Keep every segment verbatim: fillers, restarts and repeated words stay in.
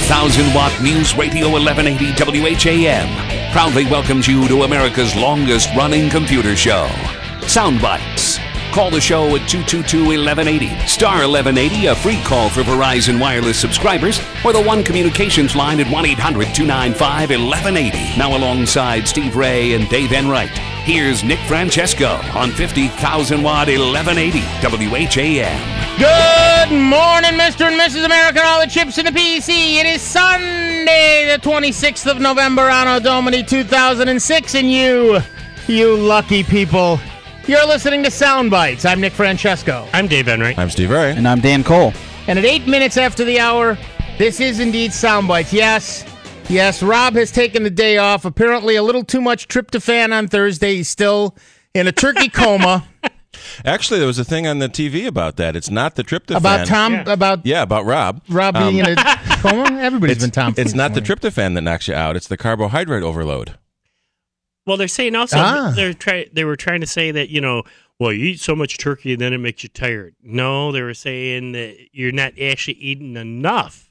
thousand watt News Radio eleven eighty W H A M proudly welcomes you to America's longest running computer show, Soundbites. Call the show at two two two, eleven eighty, star eleven eighty, a free call for Verizon Wireless subscribers, or the One Communications line at one eight hundred, two nine five, eleven eighty. Now alongside Steve Ray and Dave Enright, here's Nick Francesco on fifty thousand watt eleven eighty W H A M. Good morning, Mister and Missus America, and all the chips in the P C. It is Sunday, the twenty-sixth of November, Anno Domini two thousand six, and you, you lucky people, you're listening to Soundbites. I'm Nick Francesco. I'm Dave Enright. I'm Steve Ray. And I'm Dan Cole. And at eight minutes after the hour, this is indeed Soundbites. Yes, yes, Rob has taken the day off. Apparently a little too much tryptophan on Thursday. He's still in a turkey coma. Actually, there was a thing on the T V about that. It's not the tryptophan. About Tom? Yeah. About Yeah, about Rob. Rob being Um, in a coma? Everybody's It's, been Tom. it's not the tryptophan that knocks you out. It's the carbohydrate overload. Well, they're saying also Ah. they're try, they were trying to say that, you know, well, you eat so much turkey and then it makes you tired. No, they were saying that you're not actually eating enough.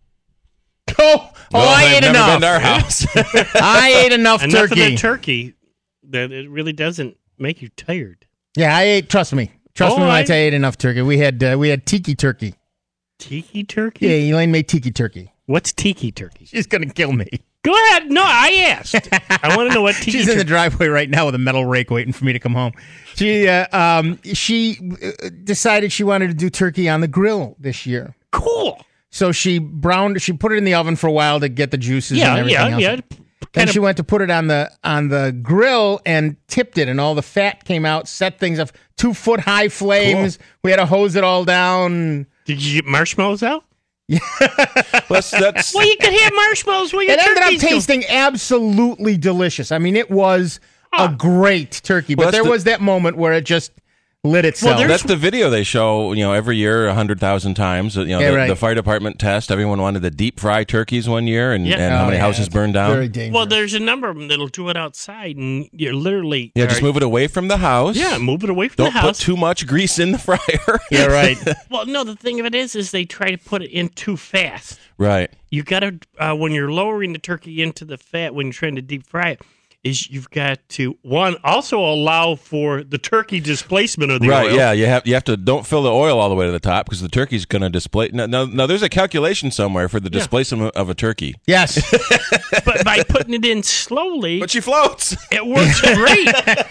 Oh, oh Well, I they've ate never enough. been to our house. I ate enough Enough turkey. of the turkey that it really doesn't make you tired. Yeah, I ate. Trust me. Trust Oh, me when I, I- tell you I ate enough turkey. We had uh, we had tiki turkey. Tiki turkey? Yeah, Elaine made tiki turkey. What's tiki turkey? She's gonna kill me. Go ahead. No, I asked. I want to know what tiki She's turkey in the driveway right now with a metal rake, waiting for me to come home. She uh, um she uh, decided she wanted to do turkey on the grill this year. Cool. So she browned. She put it in the oven for a while to get the juices Yeah, and everything yeah, else. yeah. Then Kind she of, went to put it on the on the grill and tipped it, and all the fat came out. Set things up, two foot high flames. We had to hose it all down. did you get marshmallows out? That's, that's, Well, you could have marshmallows while your It ended up turkey's going. tasting absolutely delicious. I mean, it was Huh. a great turkey, but Well, that's there the- was that moment where it just lit itself. there's- that's the video they show, you know, every year a hundred thousand times. You know, Yeah, the, right. the fire department test. Everyone wanted to deep fry turkeys one year, and, Yeah. and how Oh, many yeah, houses it's burned down. Very dangerous. Well, there's a number of them that'll do it outside, and you're literally Yeah, just are- move it away from the house. Yeah, move it away from Don't the put house. too much grease in the fryer. yeah, right. Well, no, the thing of it is, is they try to put it in too fast. Right. You got to uh, when you're lowering the turkey into the fat when you're trying to deep fry it, is you've got to one also allow for the turkey displacement of the Right, oil. yeah, you have you have to don't fill the oil all the way to the top because the turkey's going to displace. Now, now, now, there's a calculation somewhere for the Yeah. displacement of a turkey, Yes. But by putting it in slowly, but she floats. it works great.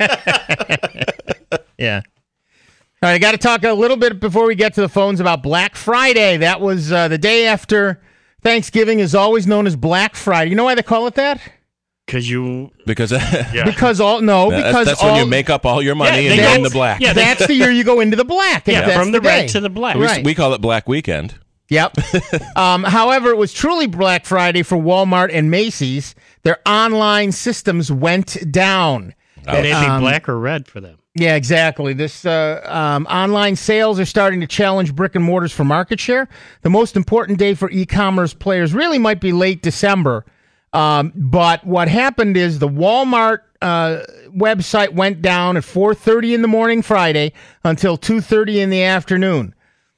Yeah. All right, I got to talk a little bit before we get to the phones about Black Friday. That was uh, the day after Thanksgiving, is always known as Black Friday. You know why they call it that? Because you, Because yeah. Because all no, that's, because that's all, when you make up all your money Yeah, and they go go- in the black. yeah, they- that's the year you go into the black. yeah, That's from the, day. red to the black. We, Right. we call it Black Weekend. Yep. um, however, it was truly Black Friday for Walmart and Macy's. Their online systems went down. And it'd be Um, black or red for them. Yeah, exactly. This uh, um, online sales are starting to challenge brick and mortars for market share. The most important day for e-commerce players really might be late December. Um, but what happened is the Walmart uh, website went down at four thirty in the morning Friday until two thirty in the afternoon.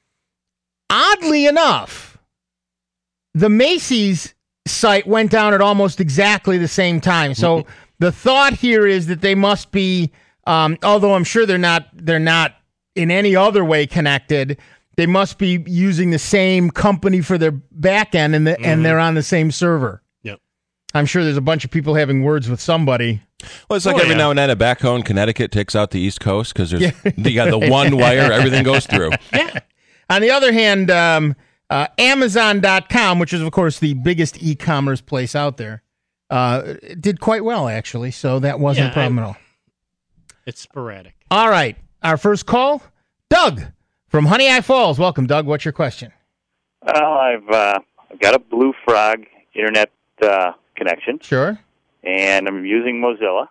Oddly enough, the Macy's site went down at almost exactly the same time. So the thought here is that they must be, um, although I'm sure they're not, they're not in any other way connected. They must be using the same company for their back end, and the, Mhm. and they're on the same server. Yep. I'm sure there's a bunch of people having words with somebody. Well, it's like Oh, every yeah. now and then a backhoe in Connecticut takes out the East Coast because there's Yeah. you got the one wire everything goes through. Yeah. On the other hand, um, uh, Amazon dot com, which is, of course, the biggest e-commerce place out there, uh, did quite well, actually. So that wasn't Yeah, a problem I- at all. It's sporadic. All right. Our first call, Doug from Honey Eye Falls. Welcome, Doug. What's your question? Well, I've uh, I've got a Blue Frog internet uh, connection, Sure. and I'm using Mozilla,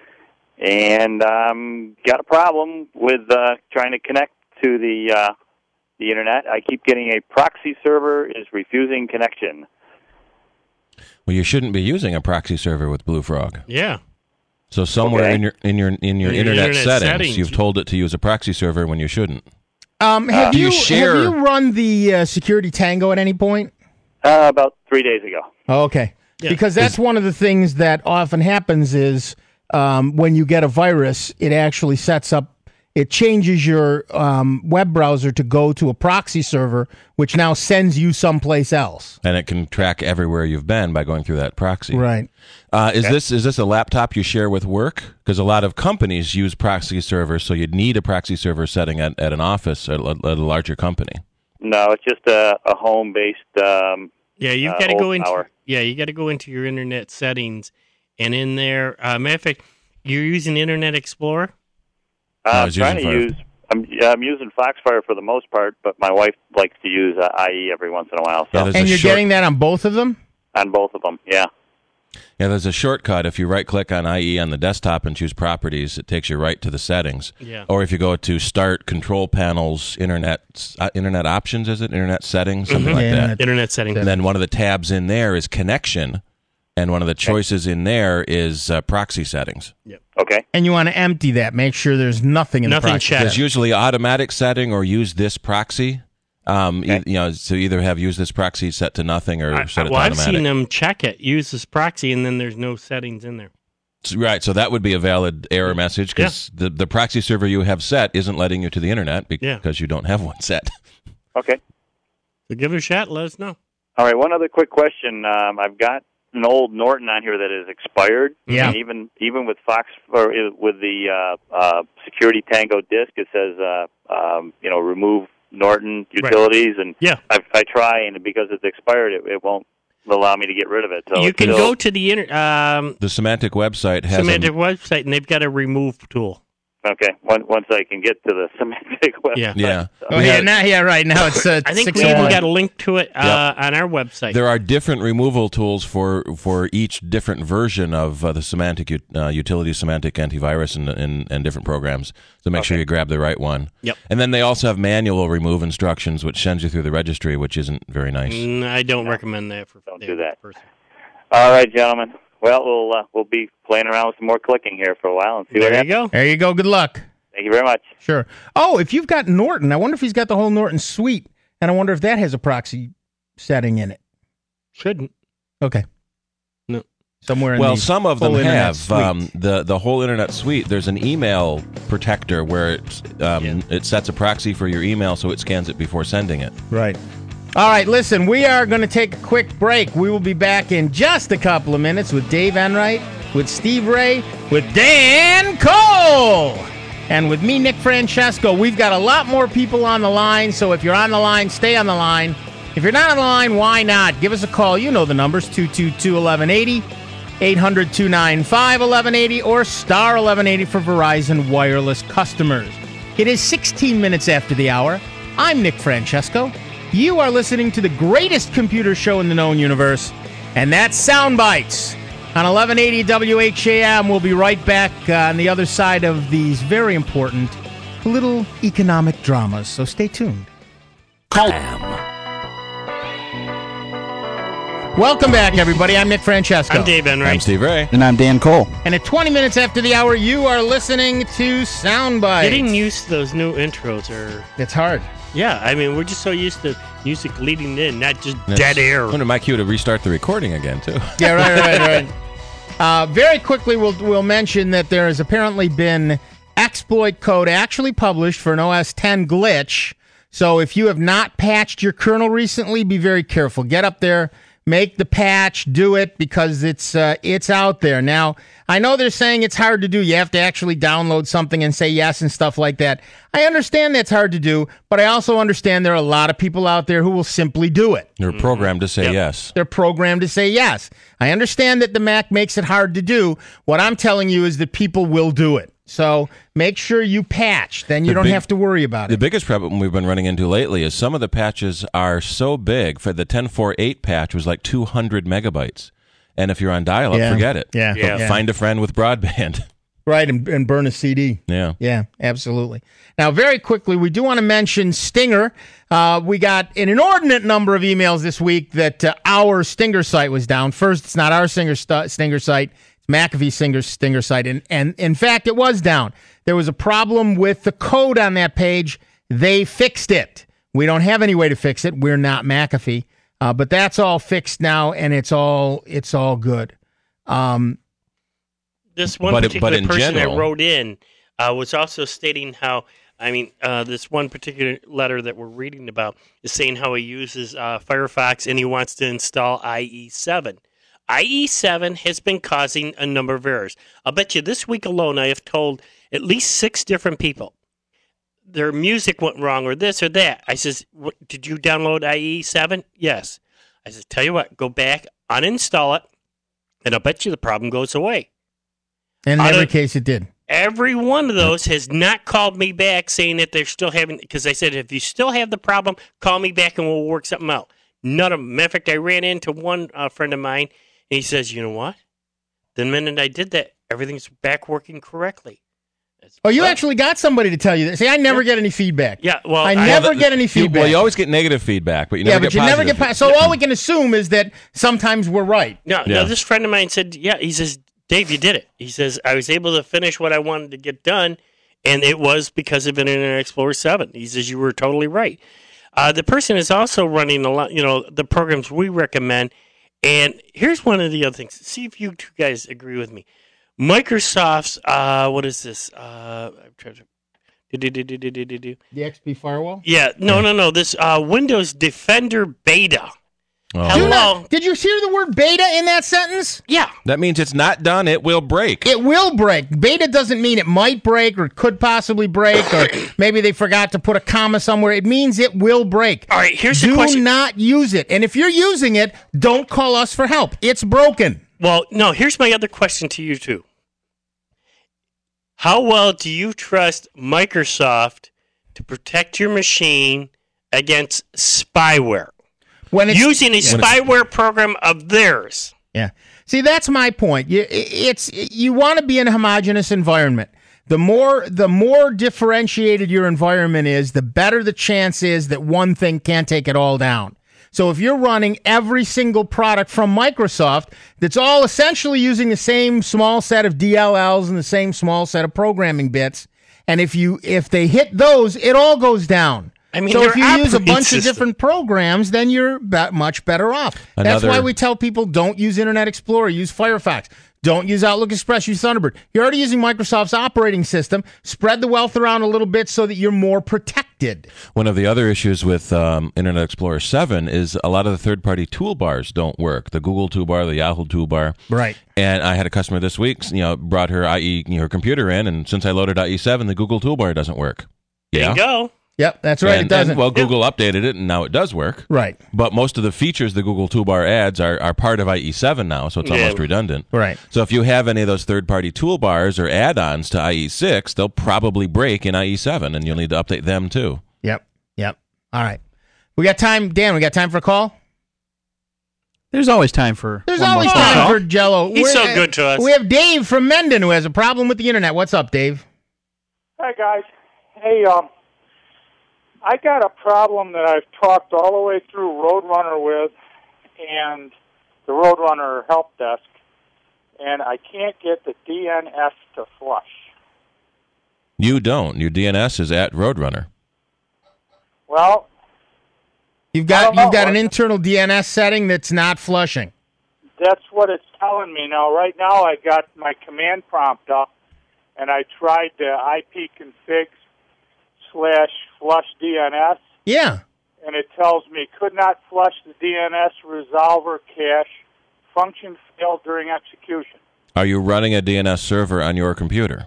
and um, got a problem with uh, trying to connect to the uh, the internet. I keep getting a proxy server is refusing connection. Well, you shouldn't be using a proxy server with Blue Frog. Yeah. So somewhere Okay. in your in your in your In your internet, internet settings, settings. you've told it to use a proxy server when you shouldn't. Um, have do you, you share- have you run the uh, Security Tango at any point? Uh, about three days ago. Okay. Yeah. Because that's one of the things that often happens is um, when you get a virus, it actually sets up, it changes your um, web browser to go to a proxy server, which now sends you someplace else. And it can track everywhere you've been by going through that proxy. Right. Uh, is this is this a laptop you share with work? Because a lot of companies use proxy servers, so you'd need a proxy server setting at, at an office at, at a larger company. No, it's just a, a home-based. Um, Yeah, you've uh, got to old go into tower. yeah, you got to go into your internet settings, and in there, uh, matter of fact, you're using Internet Explorer. Uh, I I'm was trying to using use. I'm, yeah, I'm using Foxfire for the most part, but my wife likes to use uh, I E every once in a while. So Yeah, there's And a you're short- getting that on both of them? on both of them, yeah. Yeah, there's a shortcut. If you right-click on I E on the desktop and choose Properties, it takes you right to the settings. Yeah. Or if you go to Start, Control Panels, Internet uh, Internet Options, is it? Internet Settings, something like Yeah, that. Internet- Internet settings. And then one of the tabs in there is Connection, and one of the choices in there is uh, Proxy Settings. Okay. And you want to empty that. Make sure there's nothing in Nothing the proxy. checked. There's usually automatic setting or use this proxy. Um, Okay. you, you know, so either have use this proxy set to nothing or I- set it well, to I've automatic. seen them check it, use this proxy, and then there's no settings in there. So- Right, so that would be a valid error message because the, the proxy server you have set isn't letting you to the internet because Yeah. you don't have one set. Okay. So give it a shot. Let us know. All right. One other quick question. Um, I've got an old Norton on here that is expired. Yeah. And even even with Fox or uh, with the uh, uh, Security Tango disc, it says uh, um, you know remove Norton utilities, and Yeah. I, I try, and because it's expired, it, it won't allow me to get rid of it. So you it's can still- go to the inter- um, The Semantic website has Semantic a, website, and they've got a remove tool. Okay. Once once I can get to the Semantic website. Yeah. yeah. Oh, We yeah, had- now, yeah, right. Now it's uh, I think six we even one. got a link to it uh, on our website. There are different removal tools for, for each different version of uh, the semantic ut- uh, utility semantic antivirus and, and and different programs. So make sure you grab the right one. Yep. And then they also have manual remove instructions, which sends you through the registry, which isn't very nice. Mm, I don't recommend that for Don't the do that. person. All right, gentlemen. Well, we'll uh, we'll be playing around with some more clicking here for a while and see what There you happens. go. There you go. Good luck. Thank you very much. Sure. Oh, if you've got Norton, I wonder if he's got the whole Norton suite, and I wonder if that has a proxy setting in it. Shouldn't. Okay. No. Somewhere in Well, the some of them full internet have suite. um, the the whole internet suite. There's an email protector where it um, Yeah. it sets a proxy for your email, so it scans it before sending it. Right. All right, listen, we are going to take a quick break. We will be back in just a couple of minutes with Dave Enright, with Steve Ray, with Dan Cole, and with me, Nick Francesco. We've got a lot more people on the line, so if you're on the line, stay on the line. If you're not on the line, why not? Give us a call. You know the numbers, two two two, eleven eighty, eight hundred, two nine five, eleven eighty, or star eleven eighty for Verizon Wireless customers. It is sixteen minutes after the hour. I'm Nick Francesco. You are listening to the greatest computer show in the known universe, and that's Sound Bites on eleven eighty W H A M. We'll be right back uh, on the other side of these very important little economic dramas, so stay tuned. Call Welcome back, everybody. I'm Nick Francesco. I'm Dave Enright. I'm Steve Ray. And I'm Dan Cole. And at twenty minutes after the hour, you are listening to Sound Bites. Getting used to those new intros are, It's hard. yeah, I mean, we're just so used to music leading in, not just dead air. Under my cue to restart the recording again too. Yeah, right, right, right. Uh, very quickly, we'll we'll mention that there has apparently been exploit code actually published for an O S ten glitch. So if you have not patched your kernel recently, be very careful. Get up there, make the patch, do it because it's uh, it's out there. Now, I know they're saying it's hard to do. You have to actually download something and say yes and stuff like that. I understand that's hard to do, but I also understand there are a lot of people out there who will simply do it. You're programmed to say Yep. yes. They're programmed to say yes. I understand that the Mac makes it hard to do. What I'm telling you is that people will do it. So make sure you patch. Then you The don't big- have to worry about The it. biggest problem we've been running into lately is some of the patches are so big. For the ten forty-eight patch was like two hundred megabytes. And if you're on dial-up, Yeah. forget it. Yeah. Yeah. Yeah. Find a friend with broadband. Right, and, and burn a C D. Yeah. Yeah, absolutely. Now, very quickly, we do want to mention Stinger. Uh, we got an inordinate number of emails this week that uh, our Stinger site was down. First, it's not our Stinger, stu- Stinger site. It's McAfee Stinger, Stinger site. And, and in fact, it was down. There was a problem with the code on that page. They fixed it. We don't have any way to fix it. We're not McAfee. Uh, but that's all fixed now, and it's all it's all good. Um, this one but, particular but in person general, that wrote in uh, was also stating how, I mean, uh, this one particular letter that we're reading about is saying how he uses uh, Firefox and he wants to install I E seven. I E seven has been causing a number of errors. I'll bet you this week alone I have told at least six different people their music went wrong or this or that. I says, what, did you download I E seven? Yes. I says, tell you what, go back, uninstall it, and I'll bet you the problem goes away. And in Out every of- case, it did. Every one of those has not called me back saying that they're still having, because I said, if you still have the problem, call me back and we'll work something out. None of them. Matter of fact, I ran into one uh, friend of mine, and he says, you know what? The minute I did that, everything's back working correctly. It's, Oh, you well, actually got somebody to tell you that. See, I never get any feedback. Yeah, well, I I- never Well, the- get any you- feedback. well, you always get negative feedback, but you yeah, never but get you never positive. get. Po- so all we can assume is that sometimes we're right. No, Yeah. no, this friend of mine said, yeah, he says, Dave, you did it. He says, I was able to finish what I wanted to get done, and it was because of Internet Explorer seven. He says, you were totally right. Uh, the person is also running a lot, you know, the programs we recommend. And here's one of the other things. See if you two guys agree with me. Microsoft's, uh, what is this? Uh, I'm trying to. Do, do, do, do, do, do, do, do. The X P firewall. Yeah, no, no, no. This uh, Windows Defender Beta. Oh. Do Hello. not- did you hear the word beta in that sentence? Yeah. That means it's not done. It will break. It will break. Beta doesn't mean it might break or could possibly break, or maybe they forgot to put a comma somewhere. It means it will break. All right, here's the Do question. not use it. And if you're using it, don't call us for help. It's broken. Well, no, here's my other question to you two. How well do you trust Microsoft to protect your machine against spyware? When it's Using a spyware program of theirs. Yeah. See, that's my point. You, it's you want to be in a homogeneous environment. The more the more differentiated your environment is, the better the chance is that one thing can't take it all down. So if you're running every single product from Microsoft that's all essentially using the same small set of D L Ls and the same small set of programming bits, and if you if they hit those, it all goes down. I mean, so if you their use a operating bunch of system- different programs, then you're be- much better off. That's Another- why we tell people don't use Internet Explorer, use Firefox. Don't use Outlook Express, use Thunderbird. You're already using Microsoft's operating system. Spread the wealth around a little bit so that you're more protected. One of the other issues with um, Internet Explorer seven is a lot of the third-party toolbars don't work. The Google toolbar, the Yahoo toolbar. Right. And I had a customer this week, you know, brought her I E, you know, her computer in, and since I loaded I E seven, the Google toolbar doesn't work. There Yeah. you go. Yep, that's right. And, it doesn't. and, well, Google updated it, and now it does work. right. But most of the features the Google toolbar adds are, are part of I E seven now, so it's Yeah. almost redundant. Right. So if you have any of those third-party toolbars or add-ons to I E six, they'll probably break in I E seven, and you'll need to update them too. Yep. Yep. All right. We got time, Dan. We got time for a call. There's always time for. There's one more always phone time call. for Jello. He's We're- so good to us. We have Dave from Mendon who has a problem with the internet. What's up, Dave? Hi, guys. Hey, um, I got a problem that I've talked all the way through Roadrunner with and the Roadrunner help desk, and I can't get the D N S to flush. You don't. Your D N S is at Roadrunner. Well, You've I got don't know. you've got an internal D N S setting that's not flushing. that's what it's telling me now. Right now, I got my command prompt up, and I tried the ipconfig slash flush D N S, Yeah. and it tells me could not flush the D N S resolver cache. Function failed during execution. Are you running a D N S server on your computer?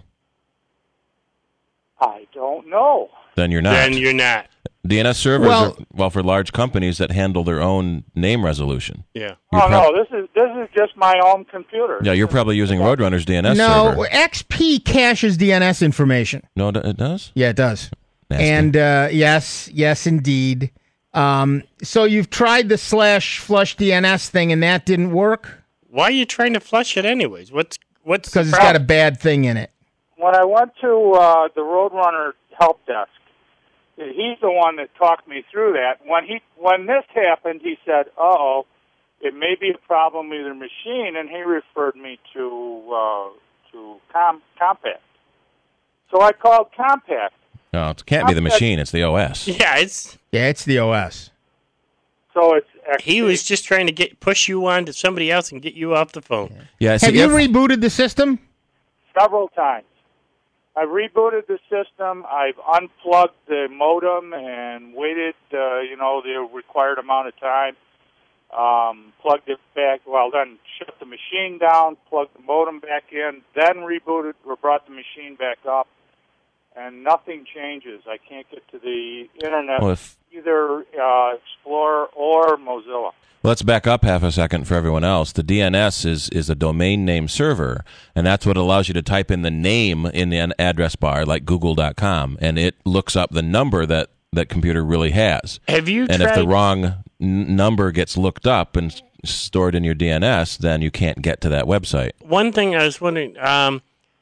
I don't know. Then you're not. Then you're not. D N S servers Well- are well for large companies that handle their own name resolution. Yeah. You're oh prob- no, this is this is just my own computer. Yeah, you're probably using Roadrunner's D N S No, server. X P caches D N S information. No, it it does? Yeah, it does. Nasty. And uh, yes, yes, indeed. Um, so you've tried the slash flush D N S thing, and that didn't work Why are you trying to flush it anyways? What's what's because the it's got a problem? bad thing in it. When I went to uh, the Roadrunner help desk, he's the one that talked me through that. When he when this happened, he said, "Uh oh, it may be a problem with your machine," and he referred me to uh, to Com- Compact. So I called Compact. No, it can't be the machine. It's the O S. Yeah, it's Yeah, it's the O S. So it's X P. He was just trying to get push you on to somebody else and get you off the phone. Yeah. See, Have you if- rebooted the system? several times. I've rebooted the system. I've unplugged the modem and waited, uh, you know, the required amount of time. Um, plugged it back. Well, then shut the machine down, plugged the modem back in, then rebooted or brought the machine back up, and nothing changes. I can't get to the internet, Well, if- either uh, Explorer or Mozilla. Let's back up half a second for everyone else. The D N S is, is a domain name server, and that's what allows you to type in the name in the address bar, like google dot com, and it looks up the number that that computer really has. Have you And tried? if the wrong n- number gets looked up and s- stored in your D N S, then you can't get to that website. One thing I was wondering. Um,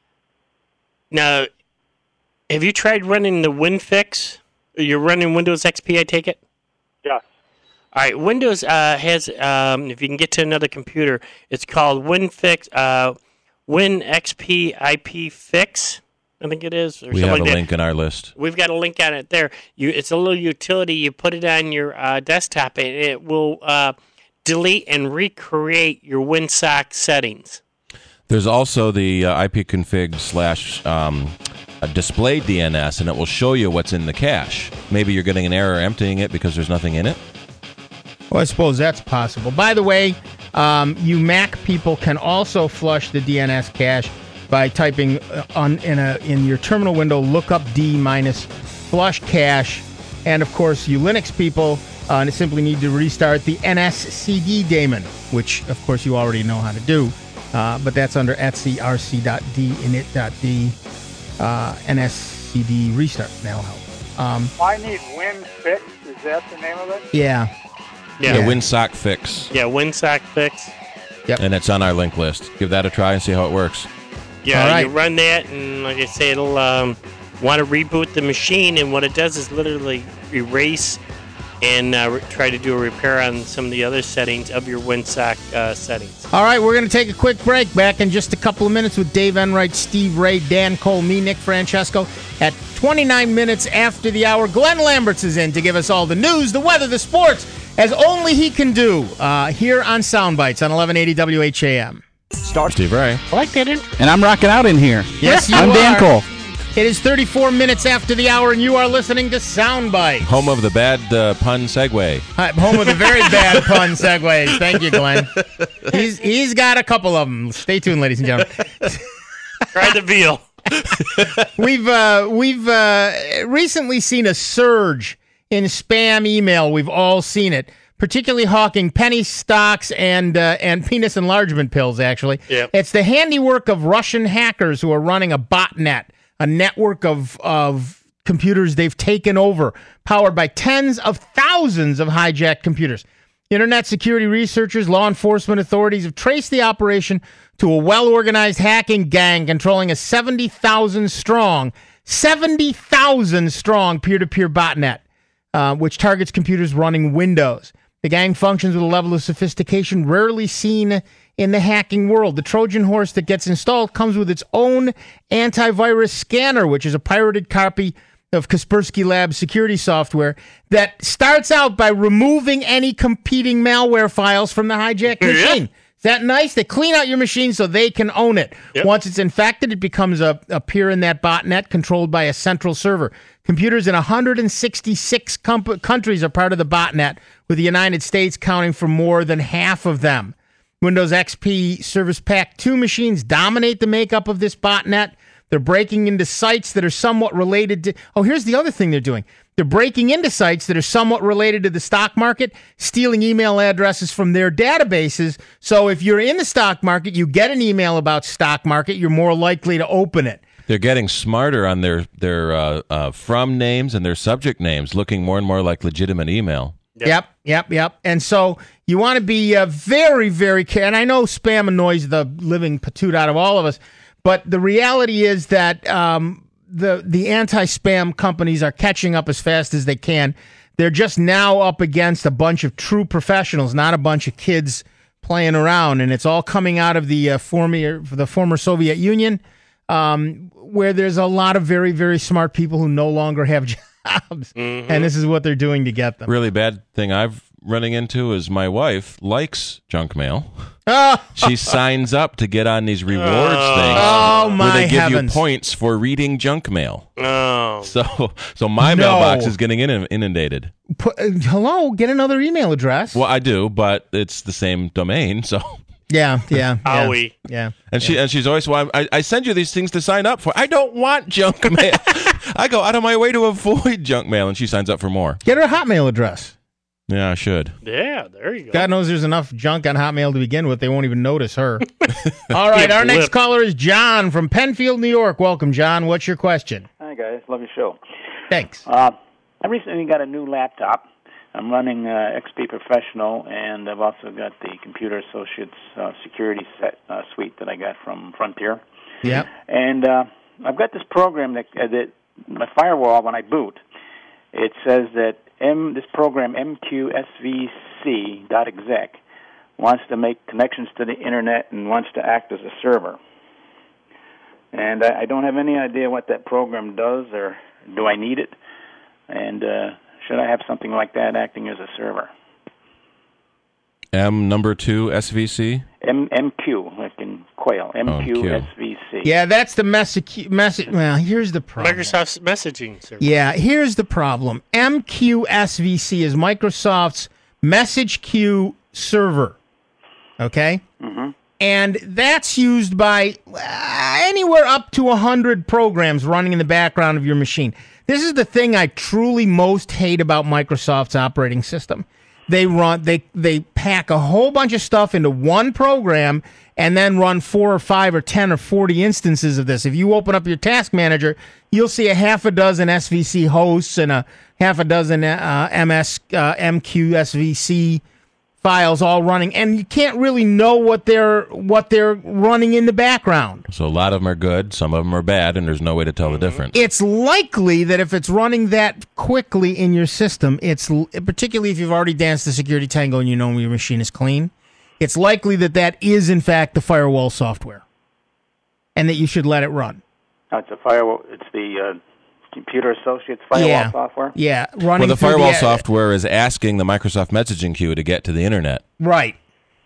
now, have you tried running the WinFix? You're running Windows X P, I take it. Yes. All right, Windows uh, has, um, if you can get to another computer, it's called WinFix, uh, WinXP I P Fix, I think it is. Or We something have a like that. link in our list. We've got a link on it there. You, it's a little utility. You put it on your uh, desktop, and it will uh, delete and recreate your WinSock settings. There's also the uh, ipconfig slash um, a display D N S, and it will show you what's in the cache. Maybe you're getting an error emptying it because there's nothing in it. Well, I suppose that's possible. By the way, um, you Mac people can also flush the D N S cache by typing uh, on in a in your terminal window lookup D minus flush cache, and of course you Linux people uh, simply need to restart the N S C D daemon, which of course you already know how to do, uh, but that's under etc dot d init.d uh, N S C D restart. That'll help. Um, I need WinFix. Is that the name of it? yeah. Yeah, The WinSock fix, yeah, WinSock Fix. and it's on our link list. Give that a try and see how it works. Yeah, All right. you run that, and like I say, it'll um, want to reboot the machine, and what it does is literally erase and uh, re- try to do a repair on some of the other settings of your WinSock uh, settings. All right, we're going to take a quick break. Back in just a couple of minutes with Dave Enright, Steve Ray, Dan Cole, me, Nick Francesco. At twenty-nine minutes after the hour, Glenn Lamberts is in to give us all the news, the weather, the sports, as only he can do uh, here on Soundbites on eleven eighty W H A M. Steve Ray. I like that intro. And I'm rocking out in here. Yes, you I'm Dan are. Cole. It is thirty-four minutes after the hour, and you are listening to Soundbites. Home of the bad uh, pun segue. Hi, home of the very bad pun segues. Thank you, Glenn. He's he's got a couple of them. Stay tuned, ladies and gentlemen. Try the veal. We've uh, we've uh, recently seen a surge in spam email. We've all seen it, particularly hawking penny stocks and uh, and penis enlargement pills. Actually, Yep. It's the handiwork of Russian hackers who are running a botnet, a network of of computers they've taken over, powered by tens of thousands of hijacked computers. Internet security researchers, law enforcement authorities have traced the operation to a well-organized hacking gang controlling a seventy thousand strong, seventy thousand strong peer-to-peer botnet, uh, which targets computers running Windows. The gang functions with a level of sophistication rarely seen in the hacking world. The Trojan horse that gets installed comes with its own antivirus scanner, which is a pirated copy of Kaspersky Labs security software that starts out by removing any competing malware files from the hijacked machine. Is that nice? They clean out your machine so they can own it. Yep. Once it's infected, it becomes a, a peer in that botnet controlled by a central server. Computers in one hundred sixty-six com- countries are part of the botnet, with the United States counting for more than half of them. Windows X P Service Pack two machines dominate the makeup of this botnet. They're breaking into sites that are somewhat related to... Oh, here's the other thing they're doing. They're breaking into sites that are somewhat related to the stock market, stealing email addresses from their databases. So if you're in the stock market, you get an email about stock market, you're more likely to open it. They're getting smarter on their their uh, uh, from names and their subject names, looking more and more like legitimate email. Yep, yep, yep. yep. And so you want to be uh, very, very careful. And I know spam annoys the living patoot out of all of us, but the reality is that um, the the anti-spam companies are catching up as fast as they can. They're just now up against a bunch of true professionals, not a bunch of kids playing around. And it's all coming out of the uh, former the former Soviet Union, um, where there's a lot of very, very smart people who no longer have jobs, Mhm. and this is what they're doing to get them. Really bad thing I've running into is my wife likes junk mail. Oh, She signs up to get on these rewards Oh. things Oh, my where they give heavens. you points for reading junk mail. Oh. So, so my No. mailbox is getting in- inundated. Put, uh, hello, get another email address. Well, I do, but it's the same domain. So, Yeah, yeah, yeah. Owie. Yeah. and she and she's always, well, I, I send you these things to sign up for. I don't want junk mail. I go out of my way to avoid junk mail, and she signs up for more. Get her a Hotmail address. Yeah, I should. Yeah, there you go. God knows there's enough junk on Hotmail to begin with. They won't even notice her. All right, our next blip. caller is John from Penfield, New York. Welcome, John. What's your question? Hi, guys. Love your show. Thanks. Uh, I recently got a new laptop. I'm running uh, X P Professional, and I've also got the Computer Associates uh, security set uh, suite that I got from Frontier. Yep. And uh, I've got this program that, uh, that my firewall, when I boot, it says that M, this program, M Q S V C dot exec, wants to make connections to the Internet and wants to act as a server. And I, I don't have any idea what that program does, or do I need it? And uh, should I have something like that acting as a server? M number two S V C. M MQ, like in Quail. M Q S V C. Yeah, that's the message. Message. Well, here's the problem. Microsoft's messaging service. Yeah, here's the problem. M Q S V C is Microsoft's message queue server. Okay? Mm-hmm. And that's used by uh, anywhere up to one hundred programs running in the background of your machine. This is the thing I truly most hate about Microsoft's operating system. They run they they pack a whole bunch of stuff into one program and then run four or five or ten or forty instances of this. If you open up your task manager, you'll see a half a dozen S V C hosts and a half a dozen uh, M S uh, M Q S V C files all running, and you can't really know what they're what they're running in the background. So a lot of them are good, some of them are bad, and there's no way to tell the difference. It's likely that if it's running that quickly in your system, it's particularly if you've already danced the security tango and you know your machine is clean, it's likely that that is in fact the firewall software, and that you should let it run. Oh, it's a firewall. It's the uh, Computer Associates firewall yeah. software. Yeah, running Well, the through firewall the, software is asking the Microsoft messaging queue to get to the Internet. Right.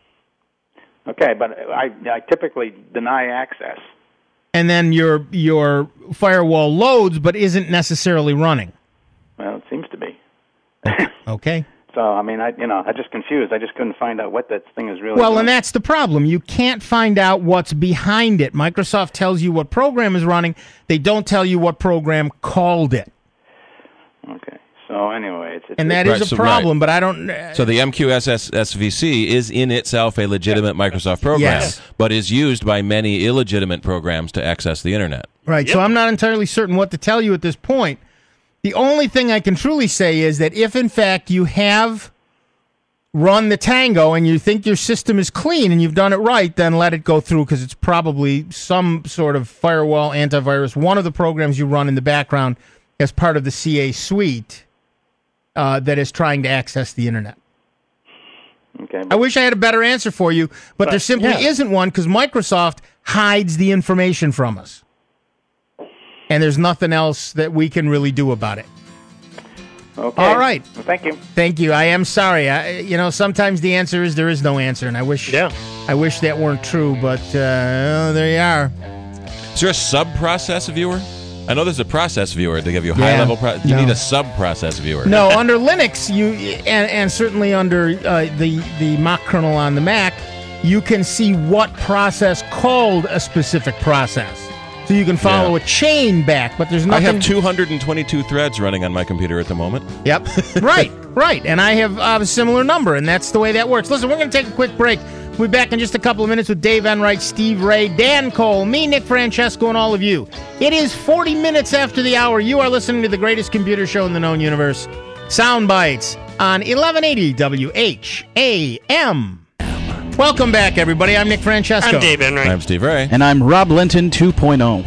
Okay, but I, I typically deny access. And then your your firewall loads, but isn't necessarily running. Well, it seems to be. Okay. So, I mean, I you know, I just confused. I just couldn't find out what that thing is really Well, doing. and that's the problem. You can't find out what's behind it. Microsoft tells you what program is running. They don't tell you what program called it. Okay. So, anyway, it's... it's And that Right, is a so- problem, right. but I don't... Uh, So the M Q S S V C is in itself a legitimate Microsoft program, Yes. but is used by many illegitimate programs to access the Internet. right, so I'm not entirely certain what to tell you at this point. The only thing I can truly say is that if, in fact, you have run the Tango and you think your system is clean and you've done it right, then let it go through because it's probably some sort of firewall antivirus, one of the programs you run in the background as part of the C A suite uh, that is trying to access the Internet. Okay. I wish I had a better answer for you, but, there simply yeah. isn't one because Microsoft hides the information from us. And there's nothing else that we can really do about it. Okay. All right. Well, thank you. Thank you. I am sorry. I, you know, sometimes the answer is there is no answer, and I wish Yeah. I wish that weren't true, but uh, there you are. Is there a sub-process viewer? I know there's a process viewer to give you Yeah. high-level... Pro- you No. need a sub-process viewer. No, under Linux, you and, and certainly under uh, the the Mach kernel on the Mac, you can see what process called a specific process. So you can follow Yeah. a chain back, but there's I nothing. have two hundred twenty-two threads running on my computer at the moment. Yep. right, right. And I have uh, a similar number, and that's the way that works. Listen, we're going to take a quick break. We'll be back in just a couple of minutes with Dave Enright, Steve Ray, Dan Cole, me, Nick Francesco, and all of you. It is forty minutes after the hour. You are listening to the greatest computer show in the known universe, Sound Bites, on eleven eighty W H A M. Welcome back, everybody. I'm Nick Francesco. I'm Dave Enright. I'm Steve Ray. And I'm Rob Linton two point oh.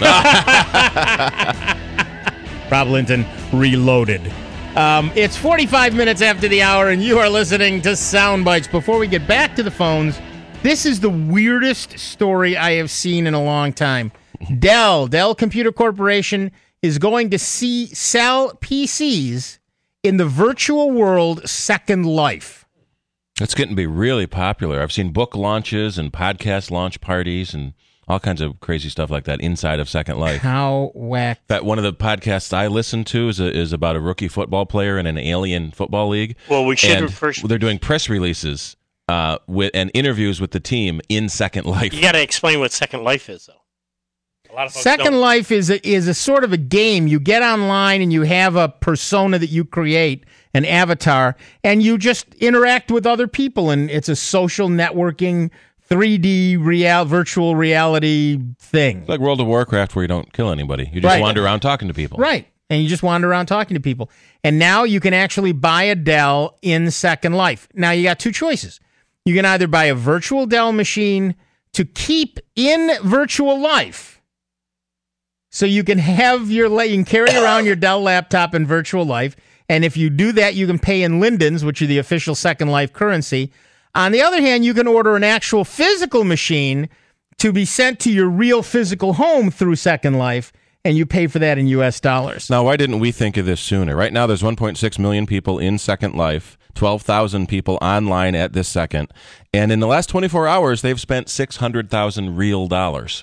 Rob Linton reloaded. Um, it's forty-five minutes after the hour, and you are listening to Sound Bites. Before we get back to the phones, this is the weirdest story I have seen in a long time. Dell, Dell Computer Corporation, is going to see sell P Cs in the virtual world Second Life. It's getting to be really popular. I've seen book launches and podcast launch parties and all kinds of crazy stuff like that inside of Second Life. How whack. That one of the podcasts I listen to is a, is about a rookie football player in an alien football league. Well, we should and first. They're doing press releases uh, with and interviews with the team in Second Life. You got to explain what Second Life is, though. A lot of folks Second don't. Life is a, is a sort of a game. You get online and you have a persona that you create, an avatar, and you just interact with other people, and it's a social networking three D real virtual reality thing. It's like World of Warcraft where you don't kill anybody. You just Right. wander around talking to people. Right. And you just wander around talking to people. And now you can actually buy a Dell in Second Life. Now you got two choices. You can either buy a virtual Dell machine to keep in virtual life. So you can have your, you can carry around your Dell laptop in virtual life. And if you do that, you can pay in Lindens, which are the official Second Life currency. On the other hand, you can order an actual physical machine to be sent to your real physical home through Second Life, and you pay for that in U S dollars. Now, why didn't we think of this sooner? Right now, there's one point six million people in Second Life, twelve thousand people online at this second, and in the last twenty-four hours, they've spent six hundred thousand real dollars.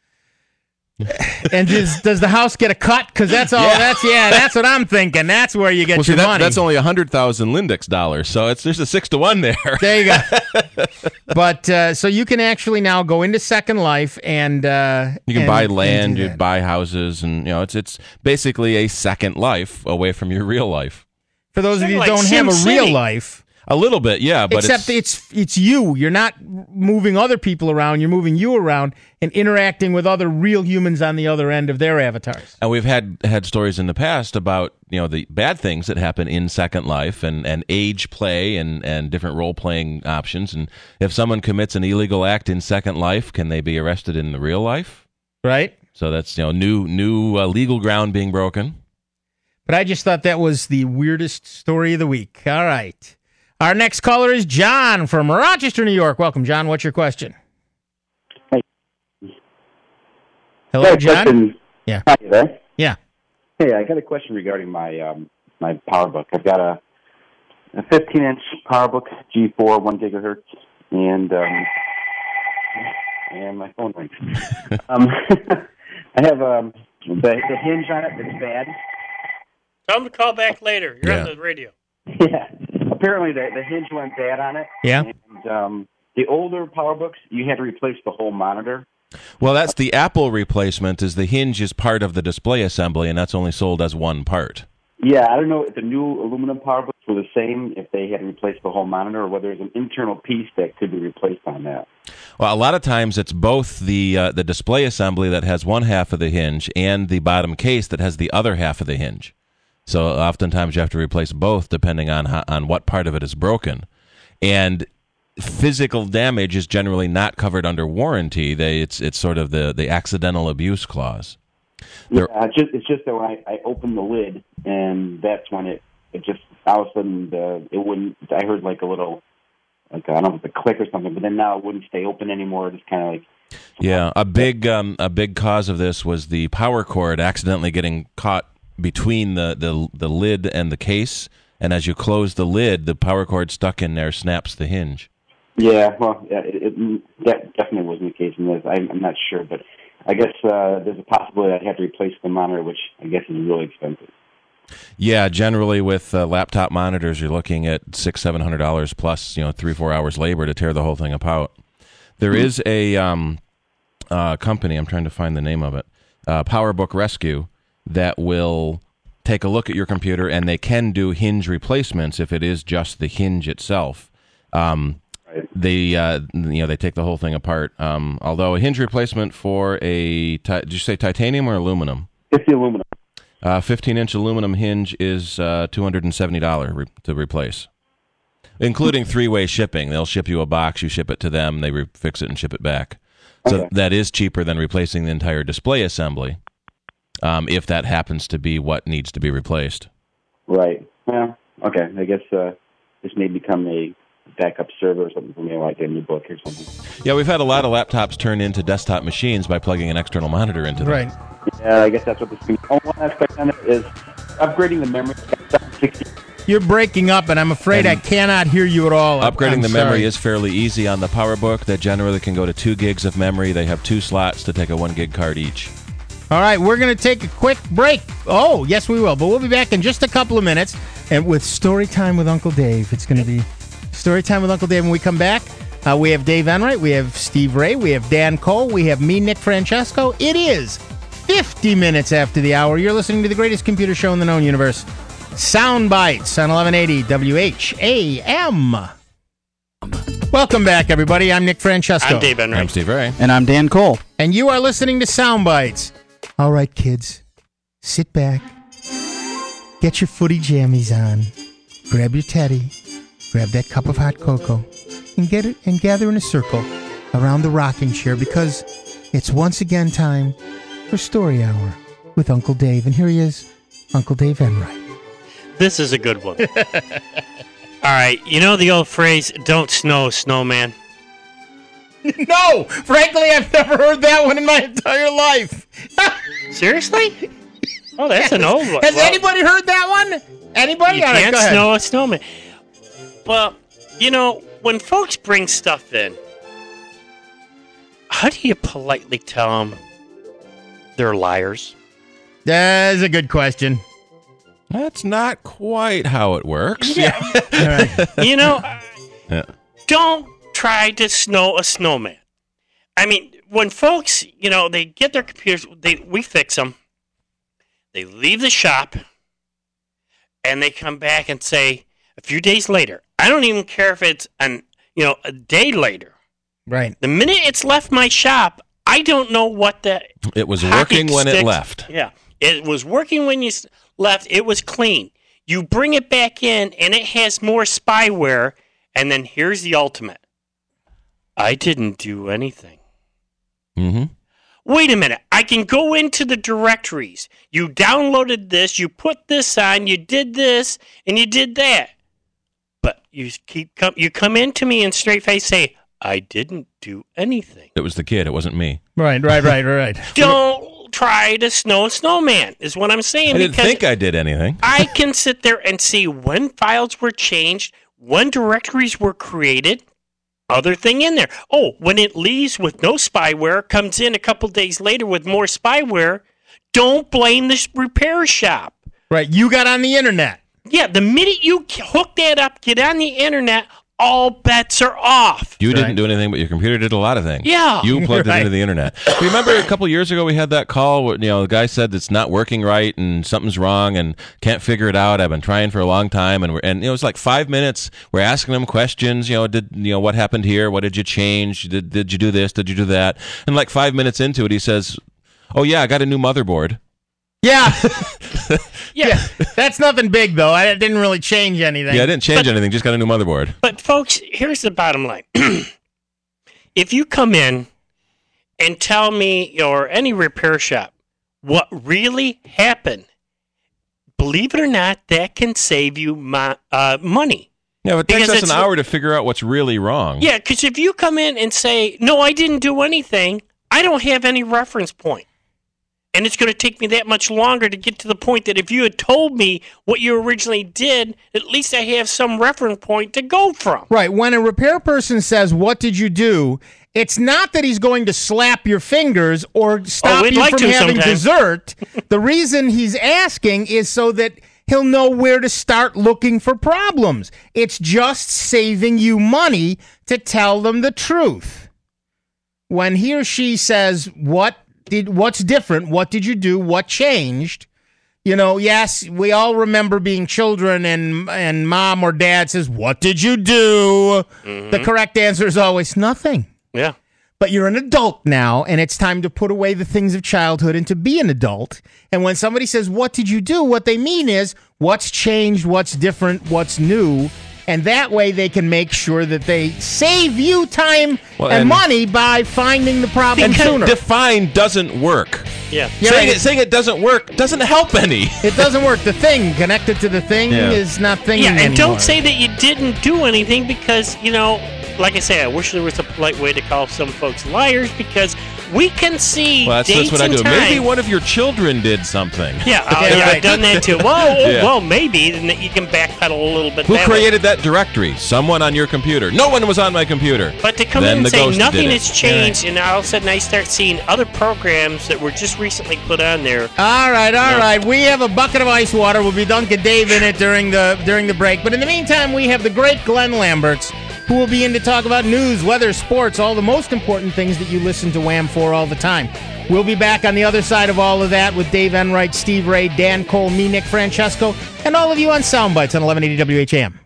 And does, does the house get a cut? Because that's all. Yeah. That's yeah. That's what I'm thinking. That's where you get Well, your see, that, money. that's only one hundred thousand Lindex dollars, so it's there's a six to one there. There you go. But uh, so you can actually now go into Second Life and uh, You can and- buy and do land, you that. buy houses, and you know it's it's basically a second life away from your real life. For those of you who Like don't have a SimCity. real life, A little bit, yeah, but except it's, it's it's you. You're not moving other people around. You're moving you around and interacting with other real humans on the other end of their avatars. and we've had had stories in the past about you know the bad things that happen in Second Life and, and age play and, and different role playing options. And if someone commits an illegal act in Second Life, can they be arrested in the real life? Right? So that's you know new new uh, legal ground being broken. But I just thought that was the weirdest story of the week. All right. Our next caller is John from Rochester, New York. Welcome, John. What's your question? Hey. Hello, Hey, John? question. Yeah. Hi there. Yeah. Hey, I got a question regarding my um, my PowerBook. I've got a a fifteen inch PowerBook G four, one gigahertz, and um, and my phone rings. um, I have um, the the hinge on it that's bad. Tell them to call back later. You're Yeah. on the radio. Yeah. Apparently, the the hinge went bad on it. Yeah. And um, the older PowerBooks, you had to replace the whole monitor. Well, that's the Apple replacement. Is the hinge is part of the display assembly, and that's only sold as one part. Yeah, I don't know if the new aluminum PowerBooks were the same, if they had to replace the whole monitor, or whether there's an internal piece that could be replaced on that. Well, a lot of times it's both the uh, the display assembly that has one half of the hinge and the bottom case that has the other half of the hinge. So oftentimes you have to replace both depending on how, on what part of it is broken. And physical damage is generally not covered under warranty. They it's it's sort of the, the accidental abuse clause. There- Yeah, it's just, it's just that when I, I opened the lid, and that's when it, it just, all of a sudden, the, it wouldn't, I heard like a little, like, I don't know if it's a click or something, but then now it wouldn't stay open anymore. It just kind of like... Yeah, a big um, a big cause of this was the power cord accidentally getting caught between the, the, the lid and the case, and as you close the lid, the power cord stuck in there snaps the hinge. Yeah, well, yeah, it, it, that definitely wasn't the case in this. I'm, I'm not sure, but I guess uh, there's a possibility I'd have to replace the monitor, which I guess is really expensive. Yeah, generally with uh, laptop monitors, you're looking at six, seven hundred dollars plus, you know, three, four hours labor to tear the whole thing apart. There Mm-hmm. is a um, uh, company, I'm trying to find the name of it, uh, PowerBook Rescue, that will take a look at your computer, and they can do hinge replacements if it is just the hinge itself. Um, Right. They, uh, you know, they take the whole thing apart. Um, although a hinge replacement for a, ti- did you say titanium or aluminum? It's the aluminum. Uh, fifteen inch aluminum hinge is uh, two hundred seventy dollars re- to replace, including three-way shipping. They'll ship you a box, you ship it to them, they re- fix it and ship it back. So Okay. that is cheaper than replacing the entire display assembly, um, if that happens to be what needs to be replaced. Right. Well, okay. I guess uh, this may become a backup server or something for me, like a new book or something. Yeah, we've had a lot of laptops turn into desktop machines by plugging an external monitor into them. Right. Yeah, I guess that's what this means. Oh, one aspect on it is upgrading the memory. sixty You're breaking up, and I'm afraid And I cannot hear you at all. Upgrading I'm the sorry. memory is fairly easy on the PowerBook. That generally can go to two gigs of memory. They have two slots to take a one gig card each. All right, we're going to take a quick break. Oh, yes, we will. But we'll be back in just a couple of minutes. And with Story Time with Uncle Dave, it's going to be Story Time with Uncle Dave. When we come back, uh, we have Dave Enright, we have Steve Ray, we have Dan Cole, we have me, Nick Francesco. It is fifty minutes after the hour. You're listening to the greatest computer show in the known universe, Sound Bites on eleven eighty W H A M. Welcome back, everybody. I'm Nick Francesco. I'm Dave Enright. I'm Steve Ray. And I'm Dan Cole. And you are listening to Sound Bites. All right, kids, sit back, get your footy jammies on, grab your teddy, grab that cup of hot cocoa, and get it and gather in a circle around the rocking chair because it's once again time for Story Hour with Uncle Dave. And here he is, Uncle Dave Enright. This is a good one. All right, you know the old phrase, don't snow, snowman? No! Frankly, I've never heard that one in my entire life. Seriously? Oh, that's an old one. Has Well, anybody heard that one? Anybody? You All right, can't go ahead. snow a snowman. Well, you know, when folks bring stuff in, how do you politely tell them they're liars? That's a good question. That's not quite how it works. Yeah. All right. You know, Yeah. don't try to snow a snowman. I mean, when folks, you know, they get their computers, they we fix them. They leave the shop, and they come back and say a few days later. I don't even care if it's an you know a day later. Right. The minute it's left my shop, I don't know what the It was hockey working when it sticks- left. Yeah, it was working when you s- left. It was clean. You bring it back in, and it has more spyware. And then here's the ultimate. I didn't do anything. Mm-hmm. Wait a minute. I can go into the directories. You downloaded this, you put this on, you did this, and you did that. But you keep come you come into me and straight face say, I didn't do anything. It was the kid. It wasn't me. Right, right, right, right. Don't try to snow a snowman, is what I'm saying. I didn't because think I did anything. I can sit there and see when files were changed, when directories were created, other thing in there. Oh, when it leaves with no spyware, comes in a couple days later with more spyware, don't blame the repair shop. Right, you got on the internet. Yeah, the minute you hook that up, get on the internet, all bets are off. You Right. didn't do anything, but your computer did a lot of things. Yeah. You plugged Right. it into the internet. Remember a couple years ago we had that call where, you know, the guy said it's not working right and something's wrong and can't figure it out. I've been trying for a long time and we're, and you know, it was like five minutes. We're asking him questions, you know, did you know what happened here? What did you change? Did did you do this? Did you do that? And like five minutes into it he says, "Oh yeah, I got a new motherboard." Yeah. Yeah. yeah. That's nothing big, though. I didn't really change anything. Yeah, I didn't change But- anything, just got a new motherboard. But folks, here's the bottom line. If you come in and tell me or any repair shop what really happened, believe it or not, that can save you my, uh, money. Yeah, but it takes Because us an it's- hour to figure out what's really wrong. Yeah, because if you come in and say, no, I didn't do anything, I don't have any reference point. And it's going to take me that much longer to get to the point that if you had told me what you originally did, at least I have some reference point to go from. Right. When a repair person says, "What did you do?" it's not that he's going to slap your fingers or stop we'd you like from to having sometimes. dessert. The reason he's asking is so that he'll know where to start looking for problems. It's just saving you money to tell them the truth. When he or she says, "What did what's different? What did you do? What changed?" You know, yes, we all remember being children and and mom or dad says, "What did you do?" Mm-hmm. The correct answer is always nothing. Yeah. But you're an adult now, and it's time to put away the things of childhood and to be an adult. And when somebody says, "What did you do?" what they mean is, what's changed, what's different, what's new. And that way they can make sure that they save you time Well, and, and- money by finding the problem And sooner. define doesn't work. Yeah. Yeah, saying, right. it, saying it doesn't work doesn't help any. It doesn't work. The thing connected to the thing Yeah. is not thinking Yeah, and anymore. don't say that you didn't do anything because, you know, like I say, I wish there was a polite way to call some folks liars because we can see Well, that's, dates that's what I and do. time. Maybe one of your children did something. Yeah, uh, Yeah, yeah, right. I've done that too. Well, Yeah. well, maybe and you can backpedal a little bit. Who that way. created that directory? Someone on your computer. No one was on my computer. But to come Then in the and say ghost nothing did it. has changed, and all of a sudden I start seeing other programs that were just recently put on there. All right, all No. right. We have a bucket of ice water. We'll be dunking Dave in it during the during the break. But in the meantime, we have the great Glenn Lamberts, who will be in to talk about news, weather, sports, all the most important things that you listen to Wham for all the time. We'll be back on the other side of all of that with Dave Enright, Steve Ray, Dan Cole, me, Nick Francesco, and all of you on Soundbites on eleven eighty W H A M.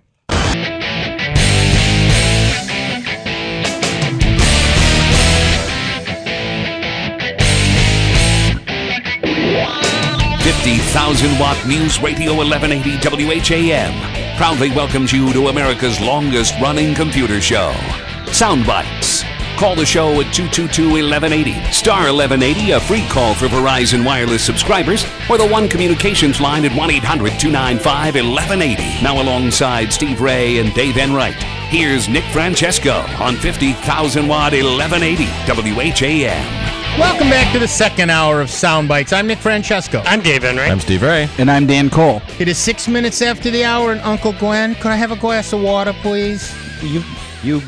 fifty thousand watt News Radio eleven eighty W H A M proudly welcomes you to America's longest running computer show, Soundbites. Call the show at two two two, eleven eighty, star eleven eighty, a free call for Verizon Wireless subscribers, or the One Communications line at one eight hundred, two nine five, eleven eighty. Now alongside Steve Ray and Dave Enright, here's Nick Francesco on fifty thousand watt eleven eighty W H A M. Welcome back to the second hour of Soundbites. I'm Nick Francesco. I'm Dave Enright. I'm Steve Ray. And I'm Dan Cole. It is six minutes after the hour, and Uncle Glenn, could I have a glass of water, please? You, you,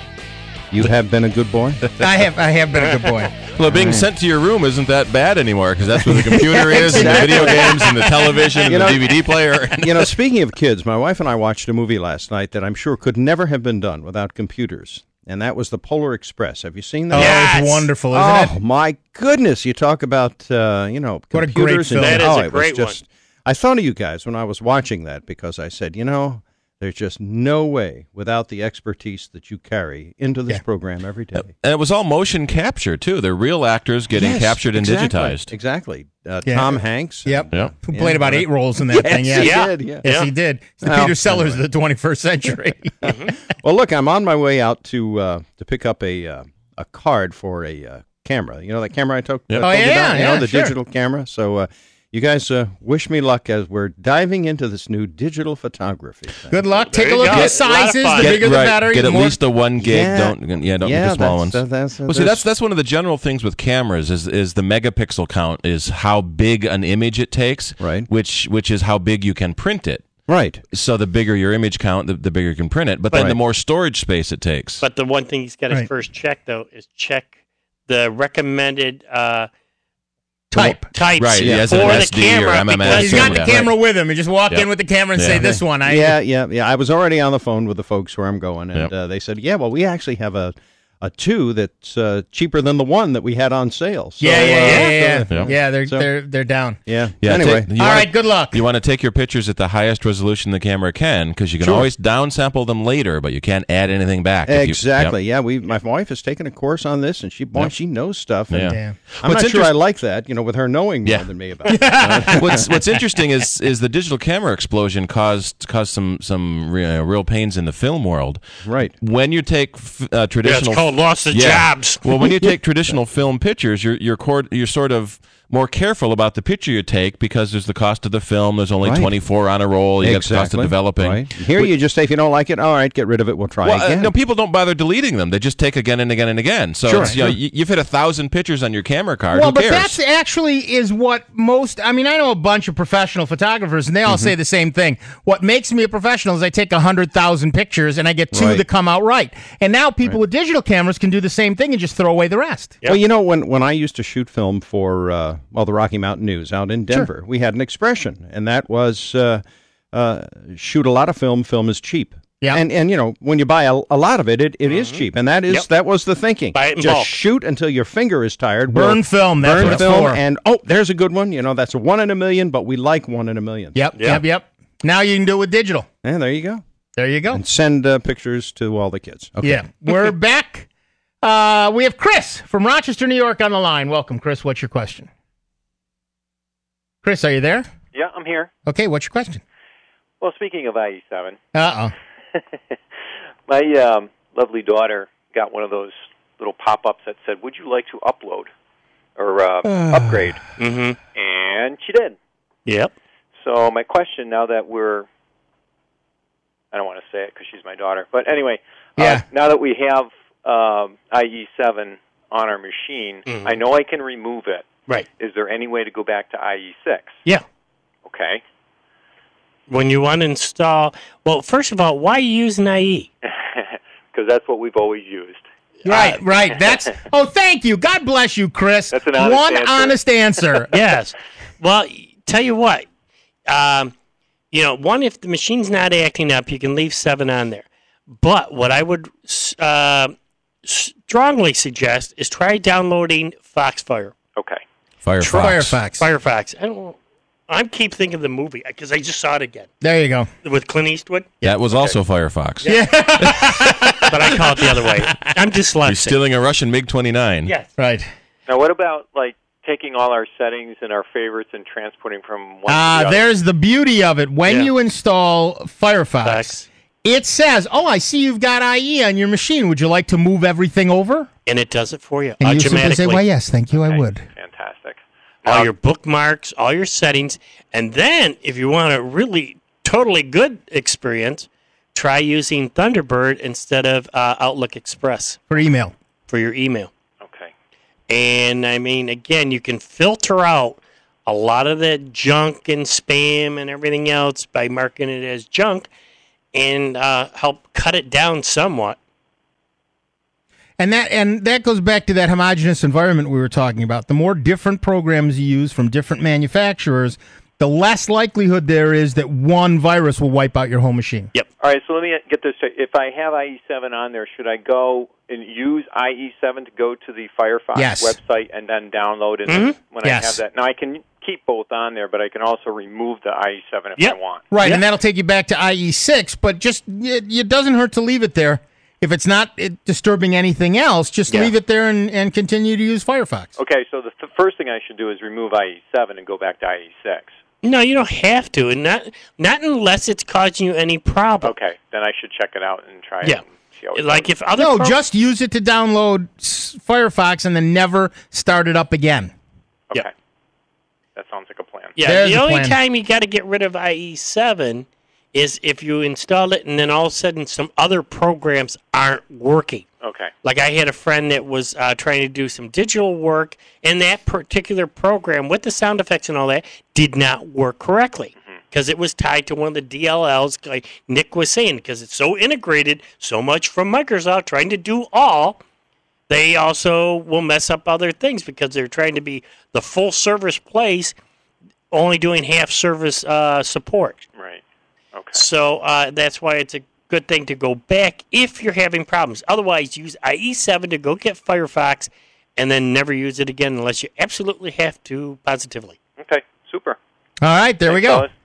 you have been a good boy. I have, I have been a good boy. Well, being sent to your room isn't that bad anymore because that's where the computer is, and the video games, and the television, and You know- the D V D player. You know, speaking of kids, my wife and I watched a movie last night that I'm sure could never have been done without computers, and that was the Polar Express. Have you seen that? Oh, Yes. it's wonderful, isn't Oh it? my goodness! You talk about uh, you know What a great computers film. and That is oh, a it great was just. I thought of you guys when I was watching that because I said, you know, there's just no way without the expertise that you carry into this Yeah. program every day. And it was all motion capture, too. They're real actors getting Yes, captured and exactly, digitized. Exactly. Uh, Yeah. Tom Hanks. Yep. Yeah. Who Yeah, played about what a- eight roles in that Yes, thing? he Yes, Yeah. did. Yeah. yes Yeah. he did. It's the Well, Peter Sellers anyway. of the twenty-first century. Well, look, I'm on my way out to uh, to pick up a uh, a card for a uh, camera. You know that camera I took? Yep. uh, Oh, told you yeah, about? You yeah, know, the sure. digital camera. So uh, you guys uh, wish me luck as we're diving into this new digital photography thing. Good luck. There Take a you look go. at the It's a lot of sizes. fun. The Get- bigger the right, better. Get the at more- least a one gig. Yeah. Don't yeah, don't yeah, get the small that's, ones. uh, that's, uh, Well, see, there's- that's that's one of the general things with cameras is is the megapixel count is how big an image it takes, Right. Which which is how big you can print it. right. So the bigger your image count, the, the bigger you can print it. But then Right. the more storage space it takes. But the one thing he's got to Right. first check, though, is check the recommended uh, Type. types Right, yeah, as for an the S D or camera. M M S. because He's got the Yeah. camera with him. You just walk Yeah. in with the camera and say, Yeah. "This one." I yeah, yeah, yeah. I was already on the phone with the folks where I'm going, and Yep. uh, they said, "Yeah, well, we actually have a a two that's uh, cheaper than the one that we had on sale." So, Yeah, yeah, uh, yeah, yeah, yeah. Yeah. Yeah, they're So- they're they're down. yeah. Yeah, Anyway, take- you All wanna- right, good luck. You want to take your pictures at the highest resolution the camera can because you can Sure. always downsample them later, but you can't add anything back. if you- exactly. yep. Yeah, we. My wife has taken a course on this, and she boy, Yep. she knows stuff. And Yeah. Damn. I'm What's not sure interest- I like that. You know, with her knowing more Yeah. than me about it. Uh, what's What's interesting is is the digital camera explosion caused caused some some re- uh, real pains in the film world. Right. When you take f- uh, Yeah, traditional, it's called loss of Yeah. jobs. Well, when you take traditional film pictures, you're you're cord- you're sort of more careful about the picture you take because there's the cost of the film. There's only Right. twenty-four on a roll. You get the cost of developing. Right. Here, you just say if you don't like it, all right, get rid of it. We'll try Well, uh, again. no, people don't bother deleting them. They just take again and again and again. So Sure, it's, you know, sure. you, you've hit a thousand pictures on your camera card. Well, Who but cares? that's actually is what most. I mean, I know a bunch of professional photographers, and they all Mm-hmm. say the same thing. What makes me a professional is I take a hundred thousand pictures, and I get two Right. that come out right. And now people with digital cameras can do the same thing and just throw away the rest. Yep. Well, you know, when, when I used to shoot film for, uh, well, the Rocky Mountain News out in Denver, we had an expression, and that was uh, uh, shoot a lot of film, film is cheap. Yeah. And, and you know, when you buy a, a lot of it, it, it is cheap. And that is Yep. that was the thinking. Buy it in Just bulk. shoot until your finger is tired. Burn We'll film, that's burn what it's film, for. and, oh, there's a good one. You know, that's a one in a million, but we like one in a million. Yep, Yeah. yep, yep. Now you can do it with digital. And there you go. There you go. And send uh, pictures to all the kids. Okay. Yeah, we're back. Uh, we have Chris from Rochester, New York, on the line. Welcome, Chris. What's your question? Chris, are you there? Yeah, I'm here. Okay, what's your question? Well, speaking of I E seven, Uh oh. my um, lovely daughter got one of those little pop-ups that said, "Would you like to upload or uh, upgrade?" Mm-hmm. And she did. Yep. So my question now that we're, I don't want to say it because she's my daughter, but anyway, Yeah. uh, now that we have um, I E seven on our machine. Mhm. I know I can remove it. Right. Is there any way to go back to I E six? Yeah. Okay. When you want to install, well, first of all, why are you using I E? Because that's what we've always used. Right, right. That's oh, thank you. God bless you, Chris. That's an honest One answer. honest answer. Yes. Well, tell you what, um, you know, one, if the machine's not acting up, you can leave seven on there. But what I would uh, strongly suggest is try downloading Foxfire. Okay. Firefox. Firefox. Firefox. I don't. I keep thinking of the movie because I just saw it again There you go. with Clint Eastwood. That was also Firefox. Yeah. But I call it the other way. I'm dyslexic. You're stealing a Russian MiG twenty-nine. Yes. Right. Now, what about like taking all our settings and our favorites and transporting from one Ah, to the other? there's the beauty of it. When Yeah. you install Firefox, Fox. it says, "Oh, I see you've got I E on your machine. Would you like to move everything over?" And it does it for you And you simply automatically. say, "Why, yes, thank you, I Okay. would." Fantastic. all Now, your bookmarks, all your settings, and then if you want a really totally good experience, try using Thunderbird instead of uh, Outlook Express For email. for your email. okay. And I mean, again, you can filter out a lot of the junk and spam and everything else by marking it as junk, and uh, help cut it down somewhat. And that and that goes back to that homogeneous environment we were talking about. The more different programs you use from different manufacturers, the less likelihood there is that one virus will wipe out your whole machine. Yep. All right, so let me get this straight. If I have I E seven on there, should I go and use I E seven to go to the Firefox Yes. website and then download it Mhm. when Yes. I have that? Now, I can keep both on there, but I can also remove the I E seven if Yep. I want. Right, Yep. and that'll take you back to I E six, but just it, it doesn't hurt to leave it there. If it's not it, disturbing anything else, just Yeah. leave it there and, and continue to use Firefox. Okay, so the th- first thing I should do is remove I E seven and go back to I E six. No, you don't have to, and not not unless it's causing you any problem. Okay, then I should check it out and try Yeah. it. And see how it Like goes. if other No, pro- just use it to download s- Firefox and then never start it up again. Okay. Yeah. That sounds like a plan. Yeah, There's the the only plan. time you got to get rid of I E seven is if you install it and then all of a sudden some other programs aren't working. Okay. Like I had a friend that was uh, trying to do some digital work, and that particular program with the sound effects and all that did not work correctly because it was tied to one of the D L Ls, like Nick was saying, because it's so integrated, so much from Microsoft trying to do all. They also will mess up other things because they're trying to be the full service place, only doing half service uh, support. Right. Okay. So uh, that's why it's a good thing to go back if you're having problems. Otherwise, use I E seven to go get Firefox and then never use it again unless you absolutely have to positively. Okay. Super. All right, there we Thanks, go. fellas.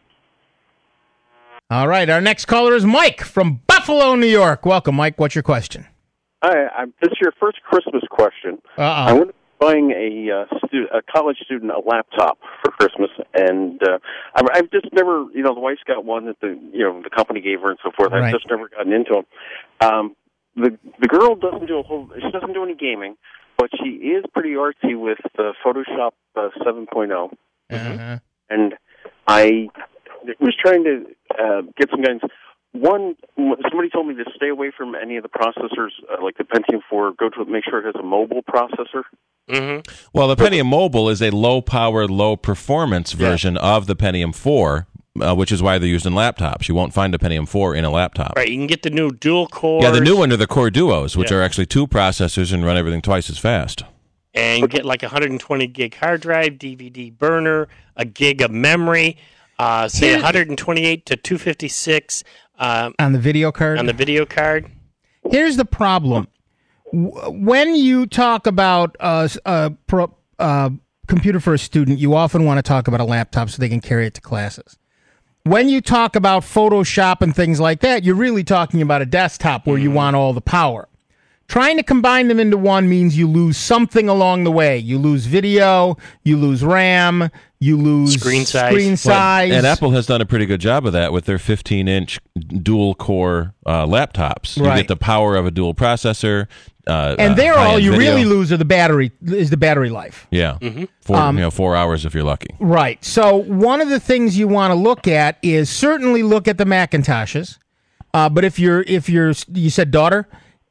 All right, our next caller is Mike from Buffalo, New York. Welcome, Mike. What's your question? Hi, I'm, this is your first Christmas question. Uh-oh. I went buying a uh, stu- a college student a laptop for Christmas, and uh, I, I've just never, you know, the wife's got one that the you know the company gave her and so forth. Right. I've just never gotten into them. Um, the the girl doesn't do a whole, she doesn't do any gaming, but she is pretty artsy with uh, Photoshop uh, seven point oh, Uh-huh. and I was trying to uh, get some guidance. One, somebody told me to stay away from any of the processors, uh, like the Pentium four. Go to make sure it has a mobile processor. Mm-hmm. Well, the Pentium Mobile is a low-power, low-performance version of the Pentium four, uh, which is why they're used in laptops. You won't find a Pentium four in a laptop. Right, you can get the new dual core. Yeah, the new one are the Core Duos, which Yeah. are actually two processors and run everything twice as fast. And you get like a one hundred twenty gig hard drive, D V D burner, a gig of memory, uh, say Here- one twenty-eight to two fifty-six um, On the video card? on the video card. Here's the problem. W- When you talk about uh, s- a pro, uh, computer for a student, you often want to talk about a laptop so they can carry it to classes. When you talk about Photoshop and things like that, you're really talking about a desktop where you want all the power. Trying to combine them into one means you lose something along the way. You lose video, you lose RAM, you lose Screen size. Screen size. And Apple has done a pretty good job of that with their fifteen-inch dual-core uh, laptops. You Right. get the power of a dual processor. Uh, and uh, there, all high-end you video. really lose are the battery is the battery life. Yeah, four, Um, you know, four hours if you're lucky. Right. So one of the things you want to look at is certainly look at the Macintoshes. Uh, but if you're if you're you said daughter,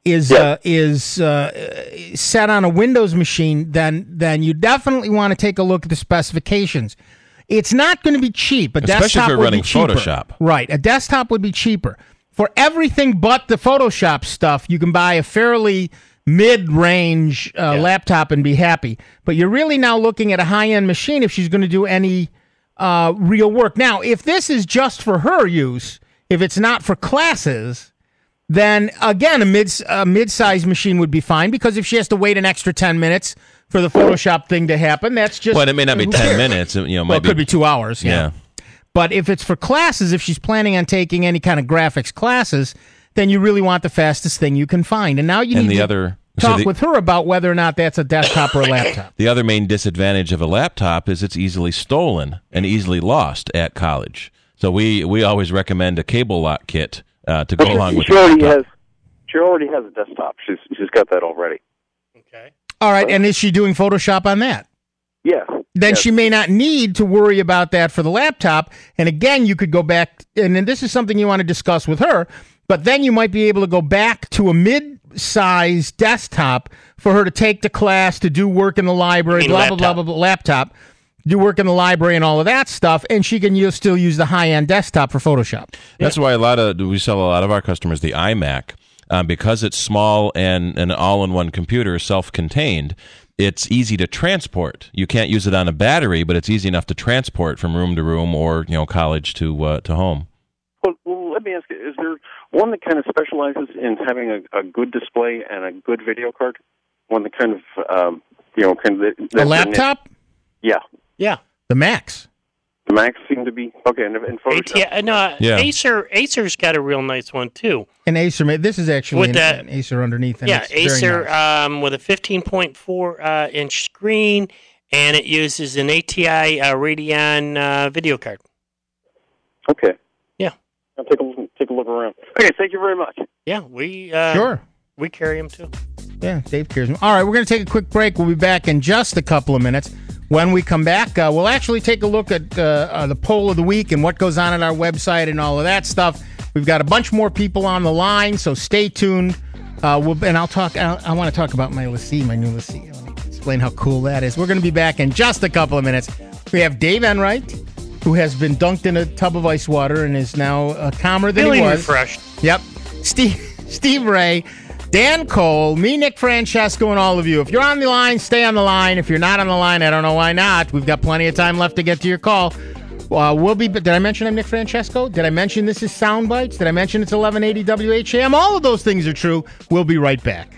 is Yeah. uh, is uh, set on a Windows machine, then then you definitely want to take a look at the specifications. It's not going to be cheap. A Especially desktop if you're would running be cheaper. Photoshop. Right. A desktop would be cheaper. For everything but the Photoshop stuff, you can buy a fairly mid-range uh, laptop and be happy. But you're really now looking at a high-end machine if she's going to do any uh, real work. Now, if this is just for her use, if it's not for classes, then again, a mid a mid-sized machine would be fine, because if she has to wait an extra ten minutes for the Photoshop thing to happen, that's just... Well, it may not be ten minutes. You know, well, it might could be two hours, yeah. Yeah. But if it's for classes, if she's planning on taking any kind of graphics classes, then you really want the fastest thing you can find. And now you And need the to other- so talk the- with her about whether or not that's a desktop or a laptop. The other main disadvantage of a laptop is it's easily stolen and easily lost at college. So we, we always recommend a cable lock kit uh, to go But along with she your already laptop. has. She already has a desktop. She's she's got that already. All right, and is she doing Photoshop on that? Yeah. Then Yes. she may not need to worry about that for the laptop. And again, you could go back, and then this is something you want to discuss with her, but then you might be able to go back to a mid-sized desktop for her to take to class, to do work in the library, You mean blah, blah, blah, laptop. blah, blah, laptop, do work in the library and all of that stuff, and she can use, still use the high-end desktop for Photoshop. That's why a lot of we sell a lot of our customers the iMac um, because it's small and an all-in-one computer, self-contained. It's easy to transport. You can't use it on a battery, but it's easy enough to transport from room to room or you know college to uh, to home. Well, well, let me ask you: is there one that kind of specializes in having a, a good display and a good video card? One that kind of um, you know kind of A laptop? Yeah, Yeah. The Macs. the Macs seem to be okay. And, and Photoshop. Yeah, no, Yeah. Acer Acer's got a real nice one too. An Acer, ma- this is actually With an, that- an Acer underneath. And Yeah, it's very Acer nice. um, with a fifteen point four uh, inch screen, and it uses an A T I uh, Radeon uh, video card. Okay. Yeah. I'll take a look, take a look around. Okay, thank you very much. Yeah, we uh, Sure. we carry them too. Yeah, Dave cares. All right, we're going to take a quick break. We'll be back in just a couple of minutes. When we come back, uh, we'll actually take a look at uh, uh, the poll of the week and what goes on at our website and all of that stuff. We've got a bunch more people on the line, so stay tuned. Uh, we'll, and I'll talk. I, I want to talk about my LaCie, my new LaCie. Let me explain how cool that is. We're going to be back in just a couple of minutes. We have Dave Enright, who has been dunked in a tub of ice water and is now uh, calmer than he Feeling was. refreshed. Yep. Steve, Steve Ray, Dan Cole, me, Nick Francesco, and all of you. If you're on the line, stay on the line. If you're not on the line, I don't know why not. We've got plenty of time left to get to your call. Uh, we'll be. Did I mention I'm Nick Francesco? Did I mention this is Sound Bites? Did I mention it's eleven eighty W H A M? All of those things are true. We'll be right back.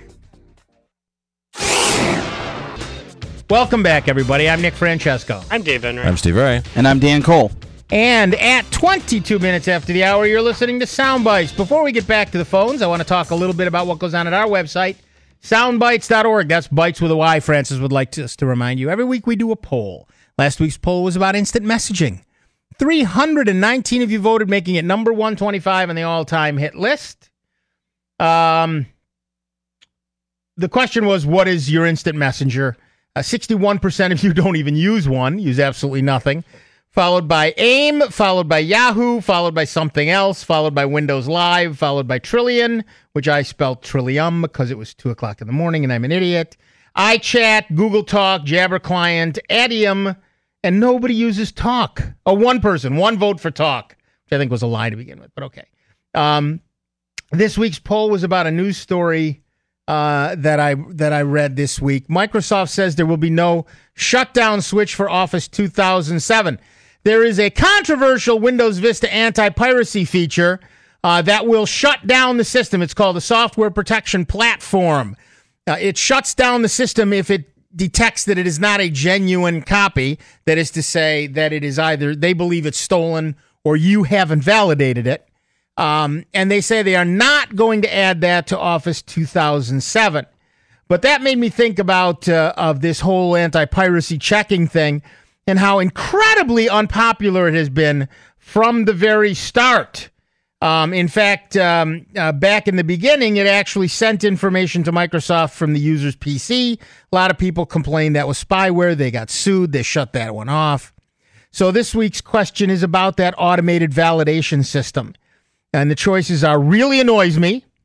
Welcome back, everybody. I'm Nick Francesco. I'm Dave Enright. I'm Steve Ray. And I'm Dan Cole. And at twenty-two minutes after the hour, you're listening to Soundbites. Before we get back to the phones, I want to talk a little bit about what goes on at our website, soundbites dot org. That's Bites with a Y, Francis would like us to remind you. Every week we do a poll. Last week's poll was about instant messaging. three hundred nineteen of you voted, making it number one twenty-five on the all-time hit list. Um, the question was, what is your instant messenger? Uh, sixty-one percent of you don't even use one, use absolutely nothing. Followed by AIM, followed by Yahoo, followed by something else, followed by Windows Live, followed by Trillion, which I spelled Trillium because it was two o'clock in the morning and I'm an idiot. iChat, Google Talk, Jabber Client, Adium, and nobody uses Talk. Oh, one person, one vote for Talk, which I think was a lie to begin with, but okay. Um, this week's poll was about a news story uh, that I that I read this week. Microsoft says there will be no shutdown switch for Office two thousand seven. There is a controversial Windows Vista anti-piracy feature uh, that will shut down the system. It's called the Software Protection Platform. Uh, it shuts down the system if it detects that it is not a genuine copy. That is to say that it is either they believe it's stolen or you haven't validated it. Um, and they say they are not going to add that to Office two thousand seven. But that made me think about uh, of this whole anti-piracy checking thing and how incredibly unpopular it has been from the very start. Um, in fact, um, uh, back in the beginning, it actually sent information to Microsoft from the user's P C. A lot of people complained that was spyware. They got sued. They shut that one off. So this week's question is about that automated validation system. And the choices are really annoys me,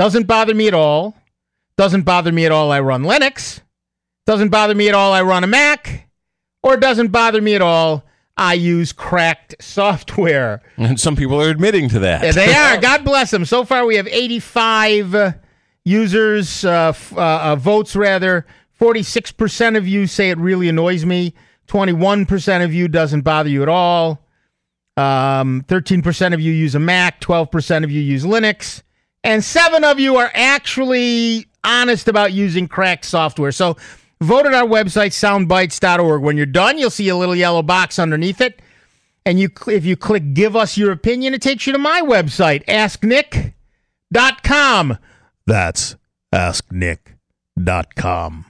Doesn't bother me at all. Doesn't bother me at all I run Linux. Doesn't bother me at all I run a Mac. Or doesn't bother me at all I use cracked software. And some people are admitting to that. Yeah, they are. God bless them. So far, we have eighty-five uh, users, uh, f- uh, uh, votes rather. forty-six percent of you say it really annoys me. twenty-one percent of you doesn't bother you at all. Um, thirteen percent of you use a Mac. twelve percent of you use Linux. And seven of you are actually honest about using cracked software. So vote at our website, soundbites dot org. When you're done, you'll see a little yellow box underneath it. And you, if you click Give Us Your Opinion, it takes you to my website, ask nick dot com. That's ask nick dot com.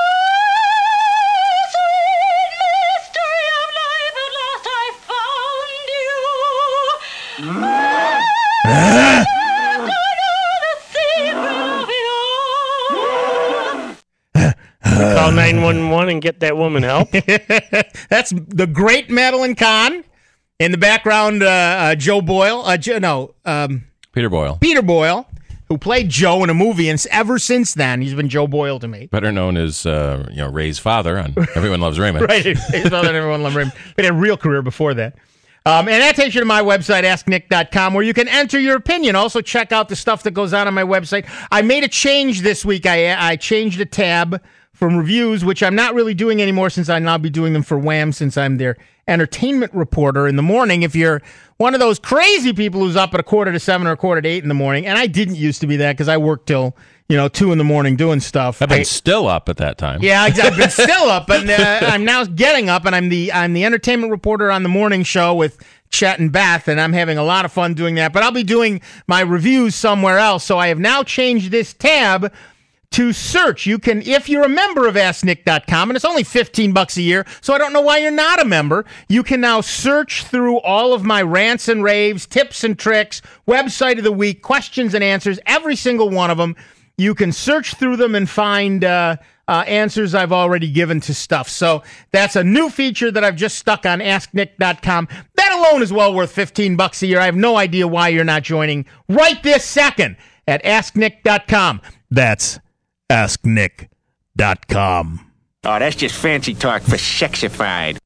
Call nine one one and get that woman help. That's the great Madeline Kahn. In the background, uh, uh, Joe Boyle. Uh, Joe, no, um, Peter Boyle. Peter Boyle, who played Joe in a movie, and ever since then, he's been Joe Boyle to me. Better known as uh, you know Ray's father on Everyone Loves Raymond. Right, Ray's father on Everyone Loves Raymond. But he had a real career before that. Um, and that takes you to my website, ask nick dot com, where you can enter your opinion. Also, check out the stuff that goes on on my website. I made a change this week. I I changed a tab from reviews, which I'm not really doing anymore since I'll now be doing them for Wham, since I'm their entertainment reporter in the morning. If you're one of those crazy people who's up at a quarter to seven or a quarter to eight in the morning, and I didn't used to be that because I worked till, you know, two in the morning doing stuff. I've been I, still up at that time. Yeah, exactly. I've been still up, and uh, I'm now getting up, and I'm the I'm the entertainment reporter on the morning show with Chet and Beth, and I'm having a lot of fun doing that. But I'll be doing my reviews somewhere else, so I have now changed this tab to search. You can, if you're a member of ask nick dot com, and it's only fifteen bucks a year, so I don't know why you're not a member, you can now search through all of my rants and raves, tips and tricks, website of the week, questions and answers, every single one of them. You can search through them and find uh, uh, answers I've already given to stuff. So that's a new feature that I've just stuck on ask nick dot com. That alone is well worth fifteen bucks a year. I have no idea why you're not joining right this second at ask nick dot com. That's ask nick dot com. Oh, that's just fancy talk for sexified.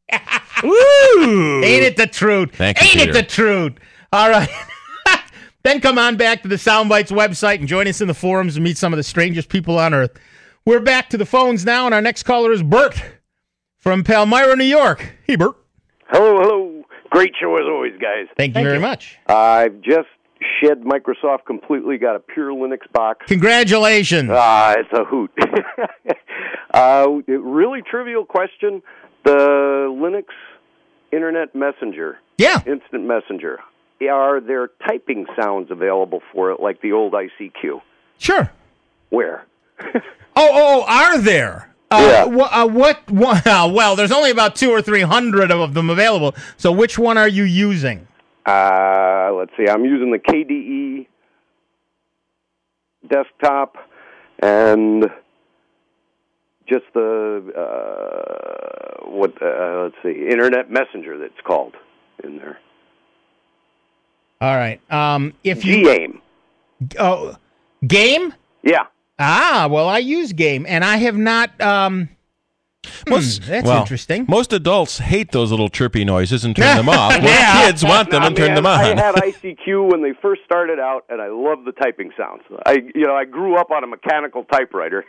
Woo! Ain't it the truth? Thank you, Ain't Peter. it the truth? All right. Then come on back to the Soundbites website and join us in the forums and meet some of the strangest people on earth. We're back to the phones now, and our next caller is Bert from Palmyra, New York. Hey, Bert. Hello, hello. Great show as always, guys. Thank you very much. I've just shed Microsoft completely, got a pure Linux box. Congratulations. Ah, it's a hoot. uh, really trivial question. The Linux Internet Messenger. Yeah. Instant Messenger. Are there typing sounds available for it like the old I C Q? Sure. Where? oh, oh, are there? Uh, Yeah. wh- uh, what, what? Uh, well, there's only about two or three hundred of them available. So which one are you using? Uh, let's see. I'm using the K D E desktop and just the uh, what? Uh, let's see, Internet Messenger. That's called in there. All right. Um, if you G-AIM. Oh, Game? Yeah. Ah, well, I use Game, and I have not. Um, Most, hmm, that's well, interesting. Most adults hate those little chirpy noises and turn them off. Most Yeah. kids want them Nah, and turn man, them on. I had I C Q when they first started out, and I loved the typing sounds. I, you know, I grew up on a mechanical typewriter,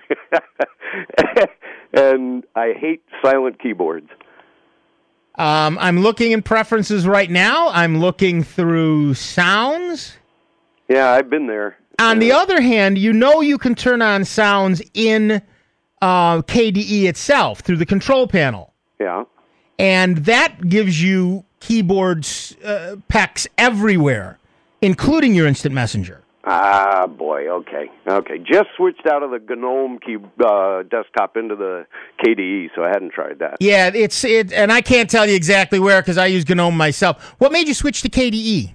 and I hate silent keyboards. Um, I'm looking in preferences right now. I'm looking through sounds. Yeah, I've been there. On the other hand, you know you can turn on sounds in uh, K D E itself through the control panel. Yeah. And that gives you keyboard uh, pecs everywhere, including your instant messenger. Ah, boy. Okay. Okay. Just switched out of the GNOME key uh, desktop into the K D E, so I hadn't tried that. Yeah, it's it, and I can't tell you exactly where because I use GNOME myself. What made you switch to K D E?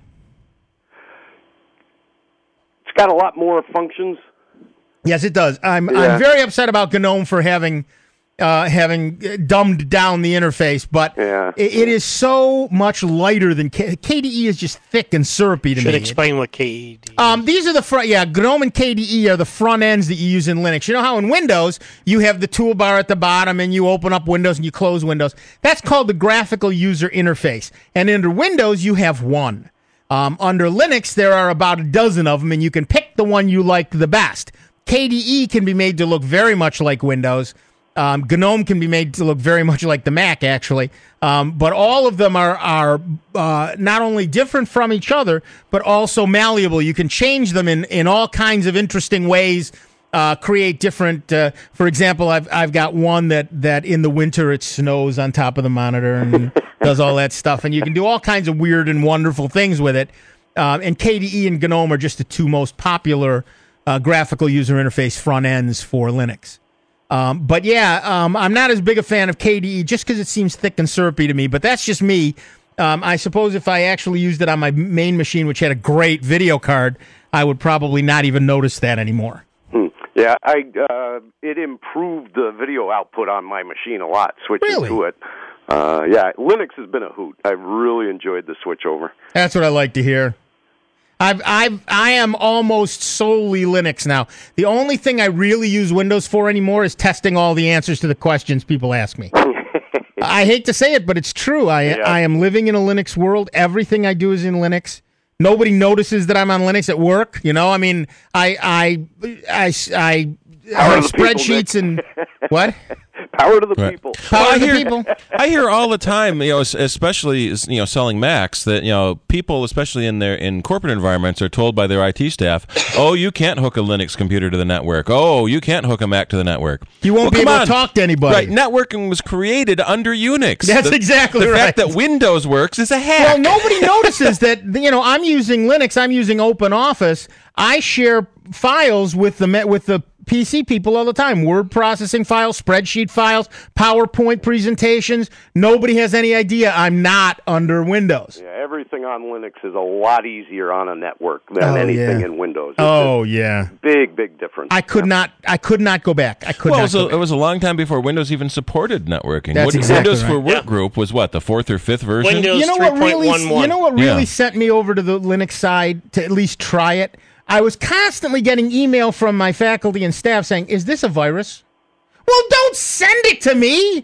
It's got a lot more functions. Yes, it does. I'm Yeah. I'm very upset about GNOME for having uh, having dumbed down the interface, but yeah. it, it is so much lighter than K- KDE is just thick and syrupy to Should me. explain what K E D is. Um, these are the front, yeah, GNOME and K D E are the front ends that you use in Linux. You know how in Windows, you have the toolbar at the bottom and you open up Windows and you close Windows. That's called the graphical user interface. And under Windows, you have one. Um, under Linux, there are about a dozen of them, and you can pick the one you like the best. K D E can be made to look very much like Windows. Um, GNOME can be made to look very much like the Mac, actually. Um, but all of them are are uh, not only different from each other, but also malleable. You can change them in, in all kinds of interesting ways. Uh, create different. Uh, for example, I've I've got one that, that in the winter it snows on top of the monitor and does all that stuff, and you can do all kinds of weird and wonderful things with it. Uh, and K D E and GNOME are just the two most popular uh, graphical user interface front ends for Linux. Um, but yeah, um, I'm not as big a fan of K D E just because it seems thick and syrupy to me. But that's just me. Um, I suppose if I actually used it on my main machine, which had a great video card, I would probably not even notice that anymore. Hmm. Yeah, I uh, it improved the video output on my machine a lot, switching Really? to it. Uh, yeah, Linux has been a hoot. I've really enjoyed the switch over. That's what I like to hear. I've, I've, I am almost solely Linux now. The only thing I really use Windows for anymore is testing all the answers to the questions people ask me. I hate to say it, but it's true. I, Yeah. I am living in a Linux world. Everything I do is in Linux. Nobody notices that I'm on Linux at work. You know, I mean, I, I, I, I Power have to the people, spreadsheets Nick. and what? Power to the Right. people. Power Well, I to the hear, people. I hear all the time, you know, es- especially you know, selling Macs, that you know, people, especially in their in corporate environments, are told by their I T staff, "Oh, you can't hook a Linux computer to the network. Oh, you can't hook a Mac to the network. You won't Well, be come able on. to talk to anybody. Right? Networking was created under Unix. That's the, exactly the right. fact that Windows works is a hack. Well, nobody notices that, you know, I'm using Linux, I'm using OpenOffice. I share files with the with the P C people all the time. Word processing files, spreadsheet files, PowerPoint presentations. Nobody has any idea I'm not under Windows. Yeah, everything on Linux is a lot easier on a network than Oh, anything yeah. in Windows. It's Oh, just yeah. big, big difference. I could not I could not go back. I could well, it not was, go a, back. it was a long time before Windows even supported networking. That's Win- exactly Windows for right. Work Yeah. Group was what, the fourth or fifth version? Windows You know what really three point one one. you know what really Yeah. sent me over to the Linux side to at least try it? I was constantly getting email from my faculty and staff saying, "Is this a virus?" Well, don't send it to me.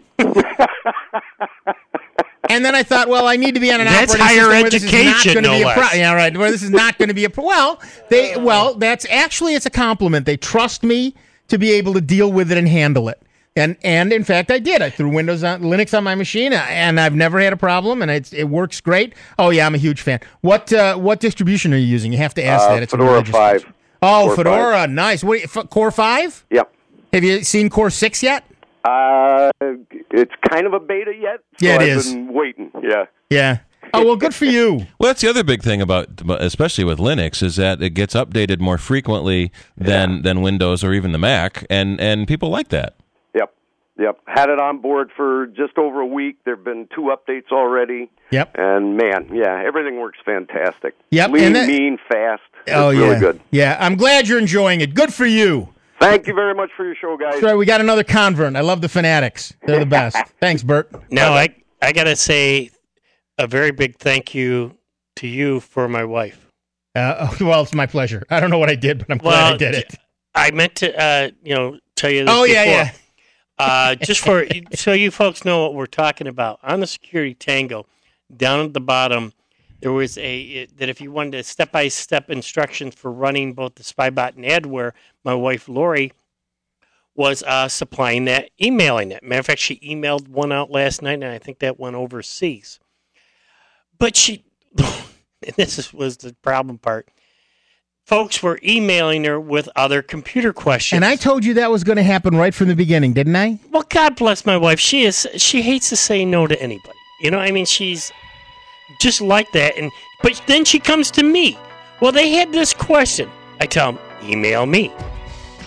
And then I thought, well, I need to be on an That's operating higher system where this is not education, going to no be a pro- less. yeah, right. Where this is not going to be a pro- well, they well, that's actually it's a compliment. They trust me to be able to deal with it and handle it. And and in fact, I did. I threw Windows on Linux on my machine, and I've never had a problem, and it's, it works great. Oh yeah, I'm a huge fan. What uh, what distribution are you using? You have to ask Uh, that. It's a Fedora religious five. distribution. Oh, Core Fedora, five. nice. What, F- Core five? Yep. Have you seen Core six yet? Uh, it's kind of a beta yet. So Yeah, it I've is. been waiting. Yeah. Yeah. Oh well, good for you. Well, that's the other big thing about, especially with Linux, is that it gets updated more frequently than, Yeah. than Windows or even the Mac, and, and people like that. Yep. Yep. Had it on board for just over a week. There have been two updates already. Yep. And man, yeah, everything works fantastic. Yep, Lean, and that- mean, fast. It's Oh really yeah. good. Yeah, I'm glad you're enjoying it. Good for you. Thank you very much for your show, guys. That's right. We got another convert. I love the Fanatics. They're the best. Thanks, Bert. Now, I, I got to say a very big thank you to you for my wife. Uh, well, it's my pleasure. I don't know what I did, but I'm glad Well, I did it. I meant to, uh, you know, tell you this Oh, yeah, before. yeah. Uh, just for so you folks know what we're talking about. On the Security Tango, down at the bottom, there was a that if you wanted step-by-step instructions for running both the Spybot and Adware, my wife Lori was uh, supplying that, emailing it. Matter of fact, she emailed one out last night, and I think that went overseas. But she, and this is, was the problem part, folks were emailing her with other computer questions. And I told you that was going to happen right from the beginning, didn't I? Well, God bless my wife. She is. She hates to say no to anybody. You know, I mean, she's just like that. And but then she comes to me. Well, they had this question. I tell them, email me.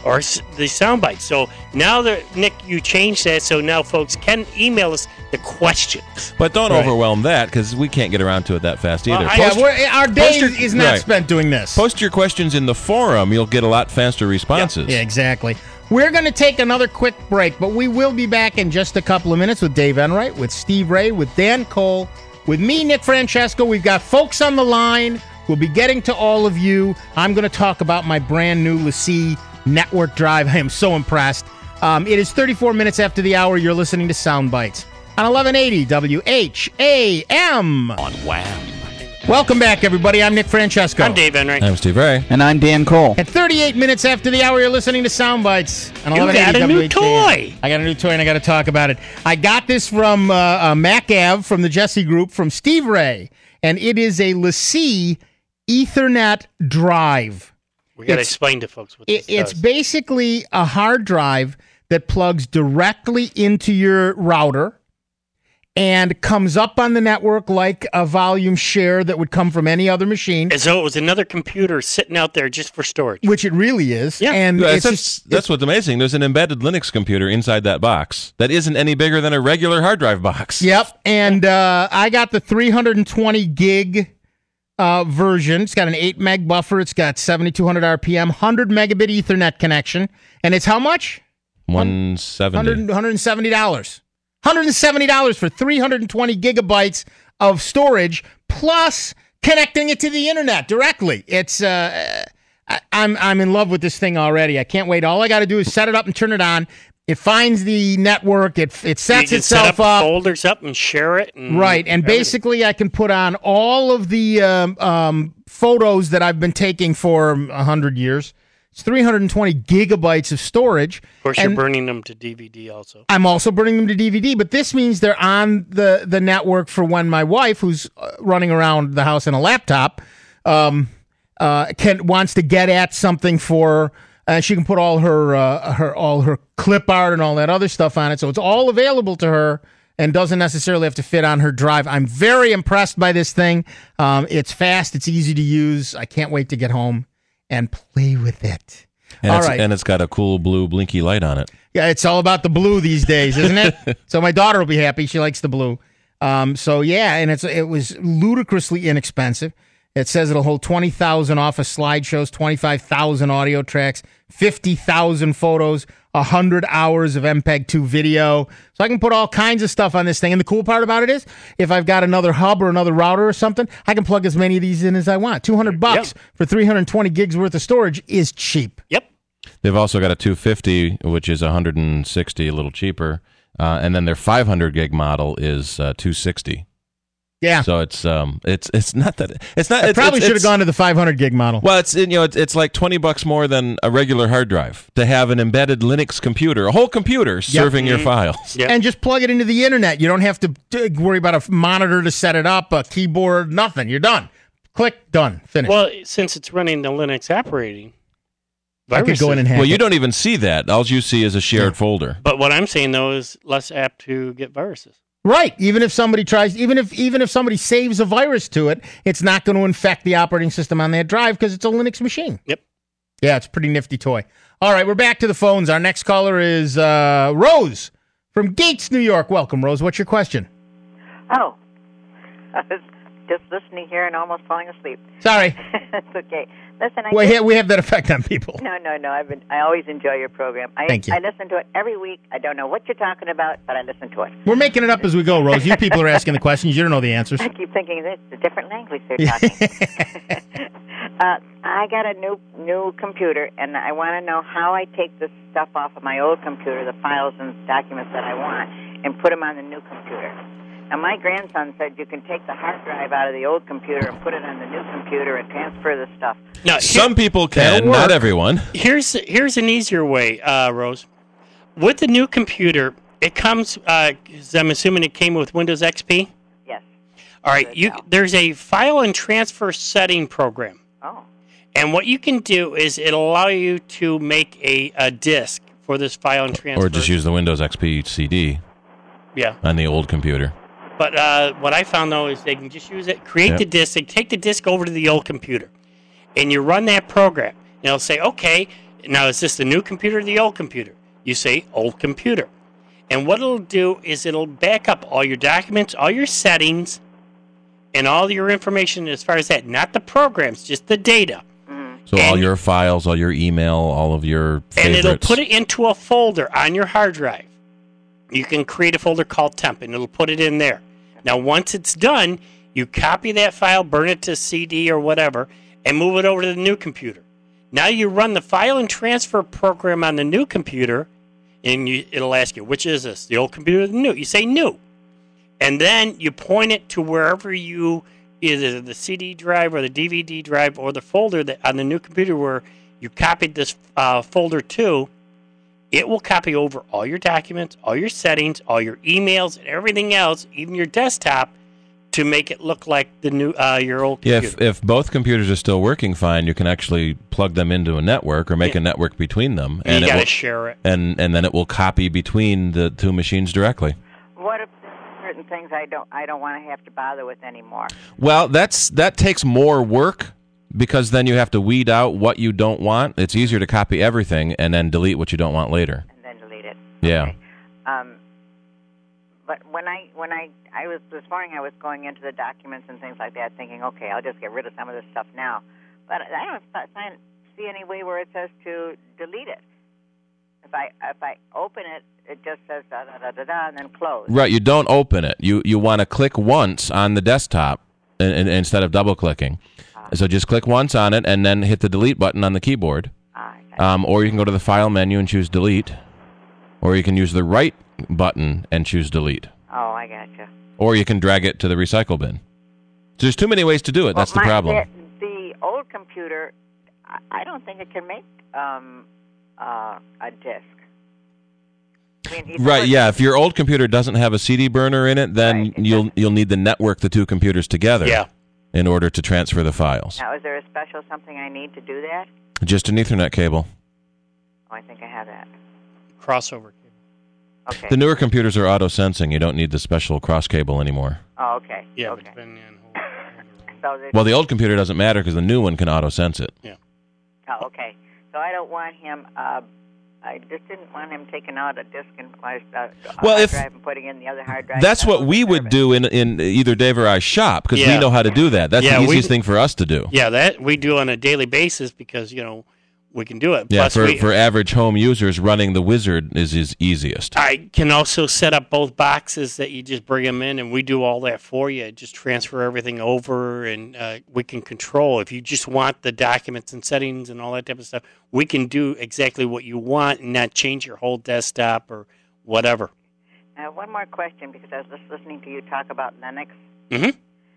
or s- the sound bites. So now, that Nick, you changed that, so now folks can email us the questions. But don't Right. overwhelm that, because we can't get around to it that fast either. Well, I- Yeah, Post- we're, our day post your- is not right. spent doing this. Post your questions in the forum. You'll get a lot faster responses. Yeah, exactly. We're going to take another quick break, but we will be back in just a couple of minutes with Dave Enright, with Steve Ray, with Dan Cole, with me, Nick Francesco. We've got folks on the line. We'll be getting to all of you. I'm going to talk about my brand new LaCie network drive. I am so impressed. Um, it is thirty-four minutes after the hour. You're listening to Sound Bites on eleven eighty W H A M. On Wham! Welcome back, everybody. I'm Nick Francesco. I'm Dave Enright. I'm Steve Ray. And I'm Dan Cole. At thirty-eight minutes after the hour, you're listening to Sound Bites on You eleven eighty got a new W H A M. toy. I got a new toy, and I got to talk about it. I got this from uh, uh, Mac Ave from the Jesse Group from Steve Ray, and it is a LaCie Ethernet drive. We got to It's- explain to folks what It, this it's does. basically a hard drive that plugs directly into your router and comes up on the network like a volume share that would come from any other machine, As though it was another computer sitting out there just for storage. which it really is. Yeah. And That's, it's that's, just, that's what's amazing. There's an embedded Linux computer inside that box that isn't any bigger than a regular hard drive box. Yep, and uh, I got the three hundred twenty gig uh, version. It's got an eight meg buffer. It's got seventy-two hundred R P M, one hundred megabit Ethernet connection, and it's how much? one seventy. one hundred, one hundred seventy dollars. one hundred seventy dollars for three hundred twenty gigabytes of storage, plus connecting it to the internet directly. It's uh, I, I'm I'm in love with this thing already. I can't wait. All I got to do is set it up and turn it on. It finds the network. It it sets you can itself set up, up. folders up and share it. And Right, and everything. basically I can put on all of the um, um, photos that I've been taking for a hundred years. It's three hundred twenty gigabytes of storage. Of course, and you're burning them to D V D also. I'm also burning them to D V D, but this means they're on the, the network for when my wife, who's uh, running around the house in a laptop, um, uh, can wants to get at something for. Uh, she can put all her uh, her all her clip art and all that other stuff on it, so it's all available to her and doesn't necessarily have to fit on her drive. I'm very impressed by this thing. Um, it's fast, it's easy to use. I can't wait to get home and play with it. And all it's, right. and it's got a cool blue blinky light on it. Yeah, it's all about the blue these days, isn't it? So my daughter will be happy. She likes the blue. Um, so yeah, and it's it was ludicrously inexpensive. It says it'll hold twenty thousand office slideshows, twenty-five thousand audio tracks, fifty thousand photos, one hundred hours of M P E G two video. So I can put all kinds of stuff on this thing. And the cool part about it is, if I've got another hub or another router or something, I can plug as many of these in as I want. two hundred bucks Yep. for three hundred twenty gigs worth of storage is cheap. Yep. They've also got a two fifty, which is one hundred sixty, a little cheaper. Uh, and then their five hundred gig model is uh, two sixty. Yeah. So it's um it's it's not that it's not. I it's, probably it's, should have it's- gone to the five hundred gig model. Well, it's you know it's, it's like twenty bucks more than a regular hard drive to have an embedded Linux computer, a whole computer serving your Mhm. files. Yep. And just plug it into the internet. You don't have to d- worry about a f- monitor to set it up, a keyboard, nothing. You're done. Click, done, finished. Well, since it's running the Linux operating, I could go in and hack Well, you it. don't even see that. All you see is a shared folder. But what I'm saying though is less apt to get viruses. Right. Even if somebody tries, even if even if somebody saves a virus to it, it's not going to infect the operating system on that drive because it's a Linux machine. Yep. Yeah, it's a pretty nifty toy. All right, we're back to the phones. Our next caller is uh, Rose from Gates, New York. Welcome, Rose. What's your question? Oh, I was just listening here and almost falling asleep. Sorry. It's okay. Listen, I We just- have, we have that effect on people. No, no, no. I've been. I always enjoy your program. I, Thank you. I listen to it every week. I don't know what you're talking about, but I listen to it. We're making it up as we go, Rose. You people are asking the questions. You don't know the answers. I keep thinking it's a different language they're talking. uh, I got a new new computer, and I want to know how I take this stuff off of my old computer, the files and documents that I want, and put them on the new computer. Now, my grandson said you can take the hard drive out of the old computer and put it on the new computer and transfer the stuff. Now, Some people can, That'll not work. everyone. Here's here's an easier way, uh, Rose. With the new computer, it comes. Uh, 'cause I'm assuming it came with Windows X P. Yes. All right. You there's a file and transfer setting program. Oh. And what you can do is it'll allow you to make a, a disk for this file and transfer. Or just use the Windows X P C D Yeah. on the old computer. But uh, what I found, though, is they can just use it, create Yep. the disk, they take the disk over to the old computer, and you run that program. And it'll say, okay, Now, is this the new computer or the old computer? You say old computer. And what it'll do is it'll back up all your documents, all your settings, and all your information as far as that. Not the programs, just the data. So and, all your files, all your email, all of your favorites. And it'll put it into a folder on your hard drive. You can create a folder called temp, and it'll put it in there. Now, once it's done, you copy that file, burn it to C D or whatever, and move it over to the new computer. Now you run the file and transfer program on the new computer, and you, it'll ask you, which is this, the old computer or the new? You say new. And then you point it to wherever you, either the C D drive or the D V D drive or the folder that on the new computer where you copied this uh, folder to. It will copy over all your documents, all your settings, all your emails, and everything else, even your desktop, to make it look like the new uh, your old computer. Yeah, if, if both computers are still working fine, you can actually plug them into a network or make yeah. a network between them. And, and you got to will, share it. And, and then it will copy between the two machines directly. What if there's certain things I don't I don't want to have to bother with anymore? Well, that's that takes more work. Because then you have to weed out what you don't want. It's easier to copy everything and then delete what you don't want later. And then delete it. Yeah. Okay. Um, but when I when I I was this morning, I was going into the documents and things like that, thinking, okay, I'll just get rid of some of this stuff now. But I don't find, see any way where it says to delete it. If I if I open it, it just says da da da da da and then close. Right. You don't open it. You you want to click once on the desktop in, in, instead of double clicking. So just click once on it and then hit the delete button on the keyboard. Um, or you can go to the file menu and choose delete. Or you can use the right button and choose delete. Oh, I gotcha. Or you can drag it to the recycle bin. So there's too many ways to do it. Well, That's the my, problem. The, the old computer, I don't think it can make um, uh, a disk. I mean, right, yeah. If your old computer doesn't have a C D burner in it, then right, you'll you'll need to network the two computers together. Yeah. In order to transfer the files. Now, is there a special something I need to do that? Just an Ethernet cable. Oh, I think I have that. Crossover cable. Okay. The newer computers are auto-sensing. You don't need the special cross cable anymore. Oh, okay. Yeah, okay. but it's been in so well, the old computer doesn't matter because the new one can auto-sense it. Yeah. Oh, okay. So I don't want him... Uh, I just didn't want him taking out a disk and uh, well, hard if, drive and putting in the other hard drive. That's what we would do in, in either Dave or I shop because yeah. we know how to do that. That's yeah, the easiest we, thing for us to do. Yeah, that we do on a daily basis because, you know, we can do it. Yeah, Plus for, we, for average home users, running the Wizard is is easiest. I can also set up both boxes that you just bring them in, and we do all that for you. Just transfer everything over, and uh, we can control. If you just want the documents and settings and all that type of stuff, we can do exactly what you want and not change your whole desktop or whatever. Now, one more question, because I was just listening to you talk about Linux. Mm-hmm.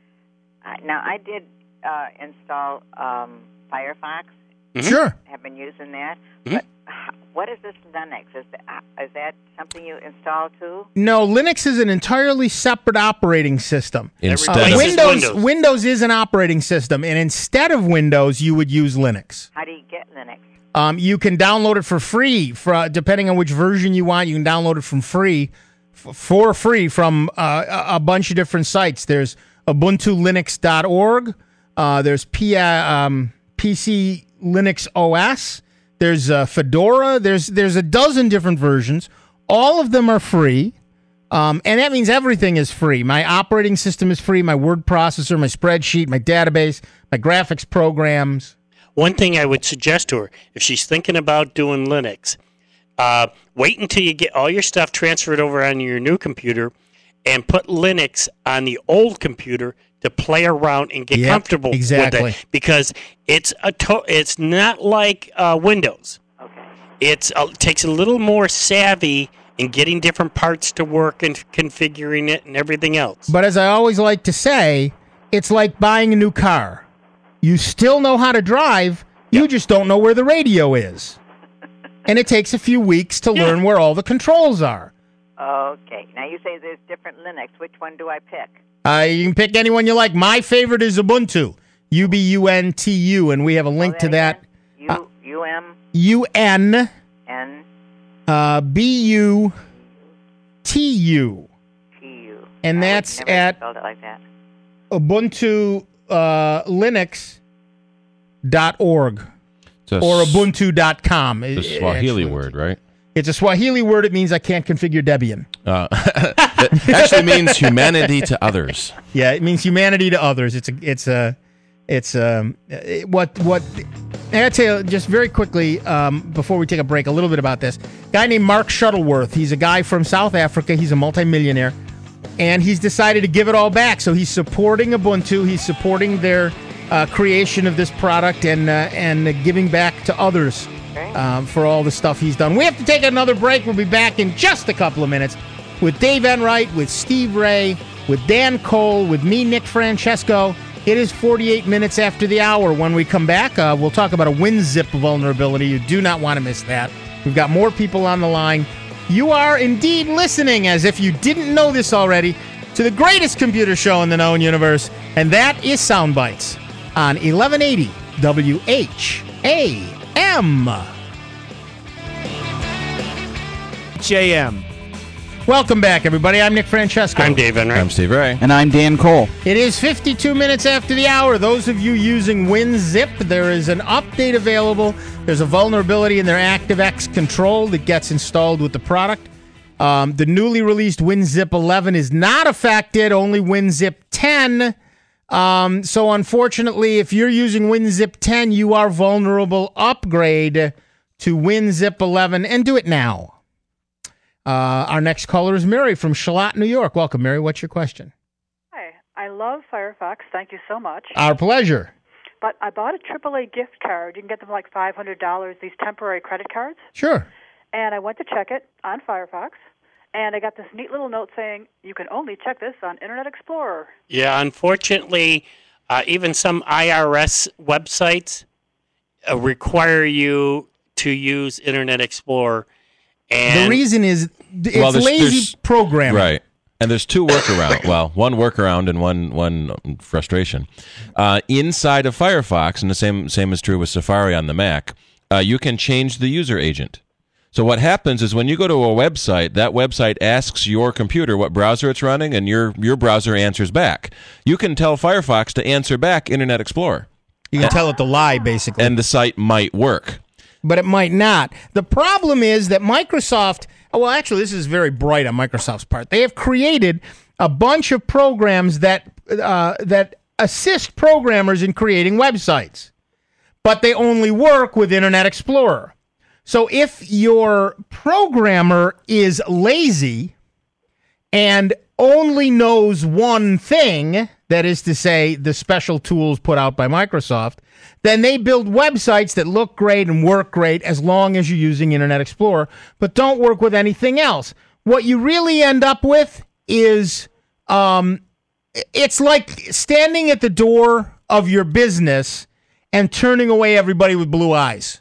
Uh, now, I did uh, install um, Firefox. Mm-hmm. Sure. Have been using that. Mm-hmm. But how, what is this Linux? Is that, is that something you install too? No, Linux is an entirely separate operating system. Instead uh, of Windows, Windows. Windows is an operating system, and instead of Windows, you would use Linux. How do you get Linux? Um, you can download it for free, for, depending on which version you want. You can download it from free, f- for free from uh, a, a bunch of different sites. There's Ubuntu Linux dot org. Uh, there's P, uh, um, P C Linux O S. There's uh, Fedora. There's there's a dozen different versions. All of them are free, um, and that means everything is free. My operating system is free. My word processor, my spreadsheet, my database, my graphics programs. One thing I would suggest to her, if she's thinking about doing Linux, uh, wait until you get all your stuff transferred over on your new computer and put Linux on the old computer to play around and get yep, comfortable exactly. with it. Because it's a to- it's not like uh, Windows. Okay. It's uh, it takes a little more savvy in getting different parts to work and configuring it and everything else. But as I always like to say, it's like buying a new car. You still know how to drive, you yep. just don't know where the radio is. And it takes a few weeks to yeah. learn where all the controls are. Okay. Now you say there's different Linux. Which one do I pick? Uh, you can pick any one you like. My favorite is Ubuntu. U B U N T U, and we have a link oh, to that. U, uh, U M? U N. N. Uh, B U T U. T U. And I that's never at spelled it like that. Ubuntu uh, Linux dot org. a or s- ubuntu dot com. The Swahili word, right? It's a Swahili word. It means I can't configure Debian. Uh, it actually means humanity to others. Yeah, it means humanity to others. It's a, it's a, it's um, it, what what. I gotta tell you just very quickly um, before we take a break, a little bit about this guy named Mark Shuttleworth. He's a guy from South Africa. He's a multimillionaire, and he's decided to give it all back. So he's supporting Ubuntu. He's supporting their uh, creation of this product and uh, and uh, giving back to others. Um, for all the stuff he's done. We have to take another break. We'll be back in just a couple of minutes with Dave Enright, with Steve Ray, with Dan Cole, with me, Nick Francesco. It is forty-eight minutes after the hour. When we come back, uh, we'll talk about a WinZip vulnerability. You do not want to miss that. We've got more people on the line. You are indeed listening, as if you didn't know this already, to the greatest computer show in the known universe, and that is Soundbites on eleven eighty W H A M. J M. Welcome back, everybody. I'm Nick Francesco. I'm Dave Enright. I'm Steve Ray. And I'm Dan Cole. It is fifty-two minutes after the hour. Those of you using WinZip, there is an update available. There's a vulnerability in their ActiveX control that gets installed with the product. Um, the newly released WinZip eleven is not affected, only WinZip ten. Um, so unfortunately, if you're using WinZip ten, you are vulnerable. Upgrade to WinZip eleven and do it now. Uh, our next caller is Mary from Charlotte, New York. Welcome, Mary. What's your question? Hi. I love Firefox. Thank you so much. Our pleasure. But I bought a triple A gift card. You can get them for like five hundred dollars, these temporary credit cards. Sure. And I went to check it on Firefox, and I got this neat little note saying, you can only check this on Internet Explorer. Yeah, unfortunately, uh, even some I R S websites uh, require you to use Internet Explorer. And the reason is it's Well, there's- lazy there's- programming. Right. And there's two workarounds. Well, one workaround and one one frustration. Uh, inside of Firefox, and the same same is true with Safari on the Mac, uh, you can change the user agent. So what happens is when you go to a website, that website asks your computer what browser it's running, and your your browser answers back. You can tell Firefox to answer back Internet Explorer. You can tell it to lie, basically. And the site might work. But it might not. The problem is that Microsoft, well, actually, this is very bright on Microsoft's part. They have created a bunch of programs that uh, that assist programmers in creating websites, but they only work with Internet Explorer. So if your programmer is lazy and only knows one thing, that is to say, the special tools put out by Microsoft, then they build websites that look great and work great as long as you're using Internet Explorer, but don't work with anything else. What you really end up with is, um, it's like standing at the door of your business and turning away everybody with blue eyes.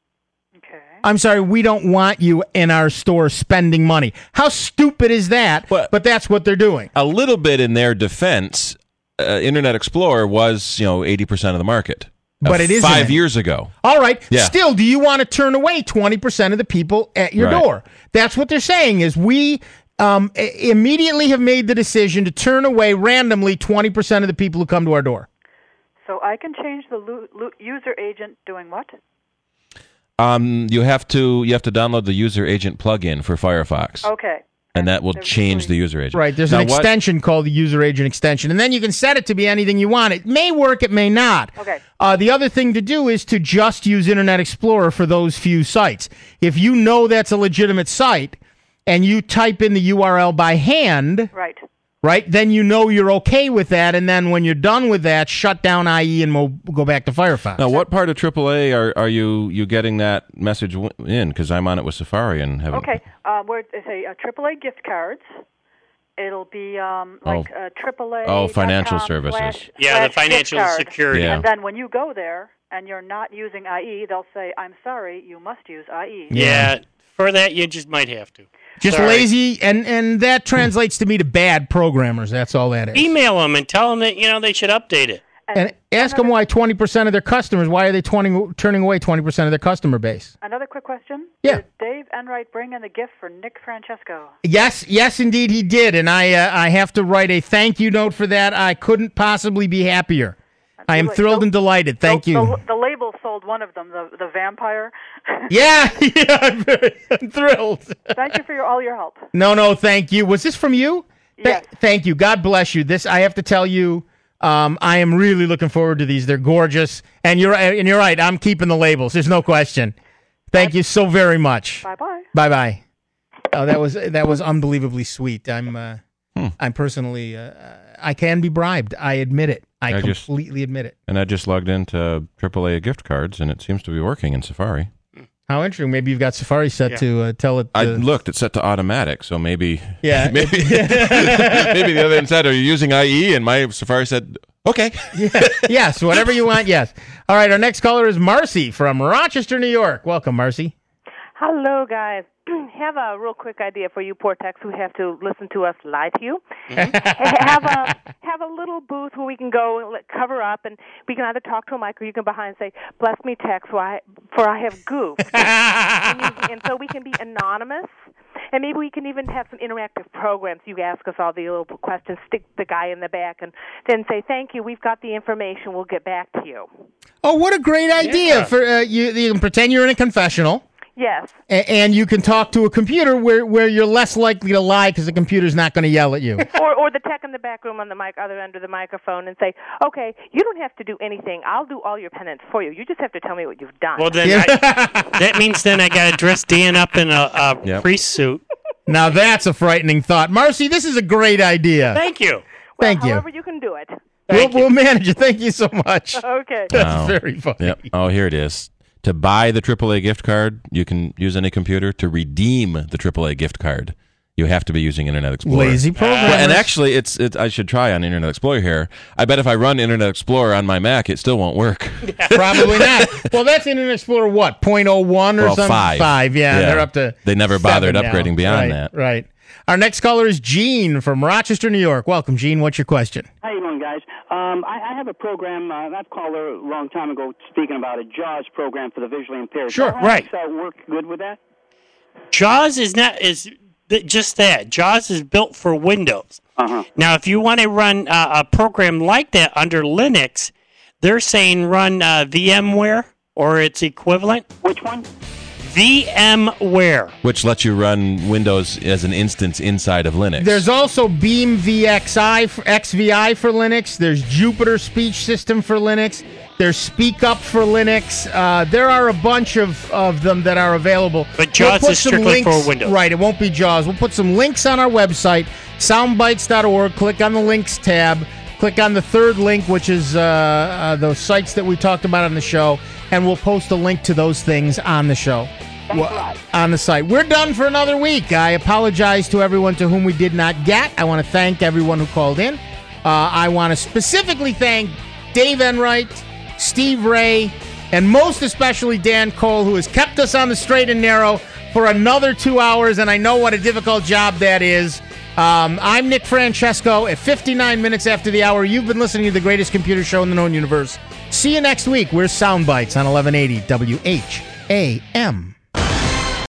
I'm sorry, we don't want you in our store spending money. How stupid is that? But, but that's what they're doing. A little bit in their defense, uh, Internet Explorer was, you know, eighty percent of the market. Uh, But it isn't five any. years ago. All right. Yeah. Still, do you want to turn away twenty percent of the people at your Right. door? That's what they're saying is we um, i- immediately have made the decision to turn away randomly twenty percent of the people who come to our door. So I can change the lo- lo- user agent doing what? Um, you have to you have to download the user agent plugin for Firefox. Okay. And that will change the user agent. Right. There's Now, an what- extension called the user agent extension, and then you can set it to be anything you want. It may work, it may not. Okay. Uh, the other thing to do is to just use Internet Explorer for those few sites. If you know that's a legitimate site and you type in the U R L by hand, Right. right, then you know you're okay with that, and then when you're done with that, shut down I E and mo- go back to Firefox. Now, what part of triple A are, are you, you getting that message w- in? Because I'm on it with Safari and haven't. Okay. Uh, where it's a, a triple A gift cards. It'll be um, like Oh. a triple A. Oh, financial dot com services. slash- Yeah, the slash gift financial card. security. Yeah. And then when you go there and you're not using I E, they'll say, "I'm sorry, you must use I E." Yeah, for that you just might have to. Just Sorry. lazy, and, and that translates to me to bad programmers. That's all that is. Email them and tell them that you know they should update it. And ask them why twenty percent of their customers, why are they twenty, turning away twenty percent of their customer base? Another quick question. Yeah. Did Dave Enright bring in a gift for Nick Francesco? Yes, yes, indeed he did, and I uh, I have to write a thank you note for that. I couldn't possibly be happier. I am thrilled and delighted. Thank the, you. The, the label sold one of them, the the vampire. Yeah, yeah, I'm, very, I'm thrilled. Thank you for your, all your help. No, no, thank you. Was this from you? Th- Yes. Thank you. God bless you. This I have to tell you. Um, I am really looking forward to these. They're gorgeous, and you're and you're right. I'm keeping the labels. There's no question. Thank you so very much. Bye bye. Bye bye. Oh, that was that was unbelievably sweet. I'm uh, Hmm. I'm personally uh, I can be bribed. I admit it. I, I just- completely admit it. And I just logged into triple A gift cards, and it seems to be working in Safari. How interesting. Maybe you've got Safari set Yeah. to uh, tell it. I to- looked; it's set to automatic, so maybe, Yeah. maybe, maybe the other end said, "Are you using I E?" And my Safari said, "Okay." Yeah. Yes, whatever you want. Yes. All right. Our next caller is Marcy from Rochester, New York. Welcome, Marcy. Hello, guys. Have a real quick idea for you poor techs who have to listen to us lie to you. have a have a little booth where we can go and let, cover up, and we can either talk to a mic or you can behind and say, "Bless me, techs, for I for I have goofed," and, you, and so we can be anonymous. And maybe we can even have some interactive programs. You ask us all the little questions, stick the guy in the back, and then say, "Thank you, we've got the information. We'll get back to you." Oh, what a great idea! Yeah. For uh, you, you can pretend you're in a confessional. Yes. A- and you can talk to a computer where, where you're less likely to lie because the computer's not going to yell at you. or or the tech in the back room on the mic, other end of the microphone, and say, "Okay, you don't have to do anything. I'll do all your penance for you. You just have to tell me what you've done." Well, then I, that means then I got to dress Dan up in a, a Yep. priest suit. Now that's a frightening thought. Marcy, this is a great idea. Thank you. Thank you. However you can do it. We'll, we'll manage it. Thank you so much. Okay. That's Oh. very funny. Yep. Oh, here it is. To buy the triple A gift card, you can use any computer. To redeem the triple A gift card, you have to be using Internet Explorer. Lazy programmers. Well, and actually, it's it, I should try on Internet Explorer here. I bet if I run Internet Explorer on my Mac, it still won't work. Probably not. Well, that's Internet Explorer, what, point oh one or Well, something? five. Five, yeah, Yeah. They're up to They never bothered seven now. upgrading beyond Right, that. Right. Our next caller is Gene from Rochester, New York. Welcome, Gene. What's your question? How you doing, guys? Um, I, I have a program. Uh, I've called a long time ago speaking about a JAWS program for the visually impaired. Sure, Does right. that work good with that? JAWS is not is th- just that. JAWS is built for Windows. Uh-huh. Now, if you want to run uh, a program like that under Linux, they're saying run uh, VMware or its equivalent. Which one? VMware. Which lets you run Windows as an instance inside of Linux. There's also Beam V X I for X V I for Linux. There's Jupyter Speech System for Linux. There's Speak Up for Linux. Uh, there are a bunch of, of them that are available. But JAWS put is some strictly links- for Windows. Right, it won't be JAWS. We'll put some links on our website, soundbites dot org. Click on the links tab. Click on the third link, which is uh, uh, those sites that we talked about on the show, and we'll post a link to those things on the show. Well, on the site. We're done for another week. I apologize to everyone to whom we did not get. I want to thank everyone who called in. Uh, I want to specifically thank Dave Enright, Steve Ray, and most especially Dan Cole, who has kept us on the straight and narrow for another two hours, and I know what a difficult job that is. Um, I'm Nick Francesco. At fifty-nine minutes after the hour, you've been listening to the greatest computer show in the known universe. See you next week. We're Soundbites on eleven eighty W H A M.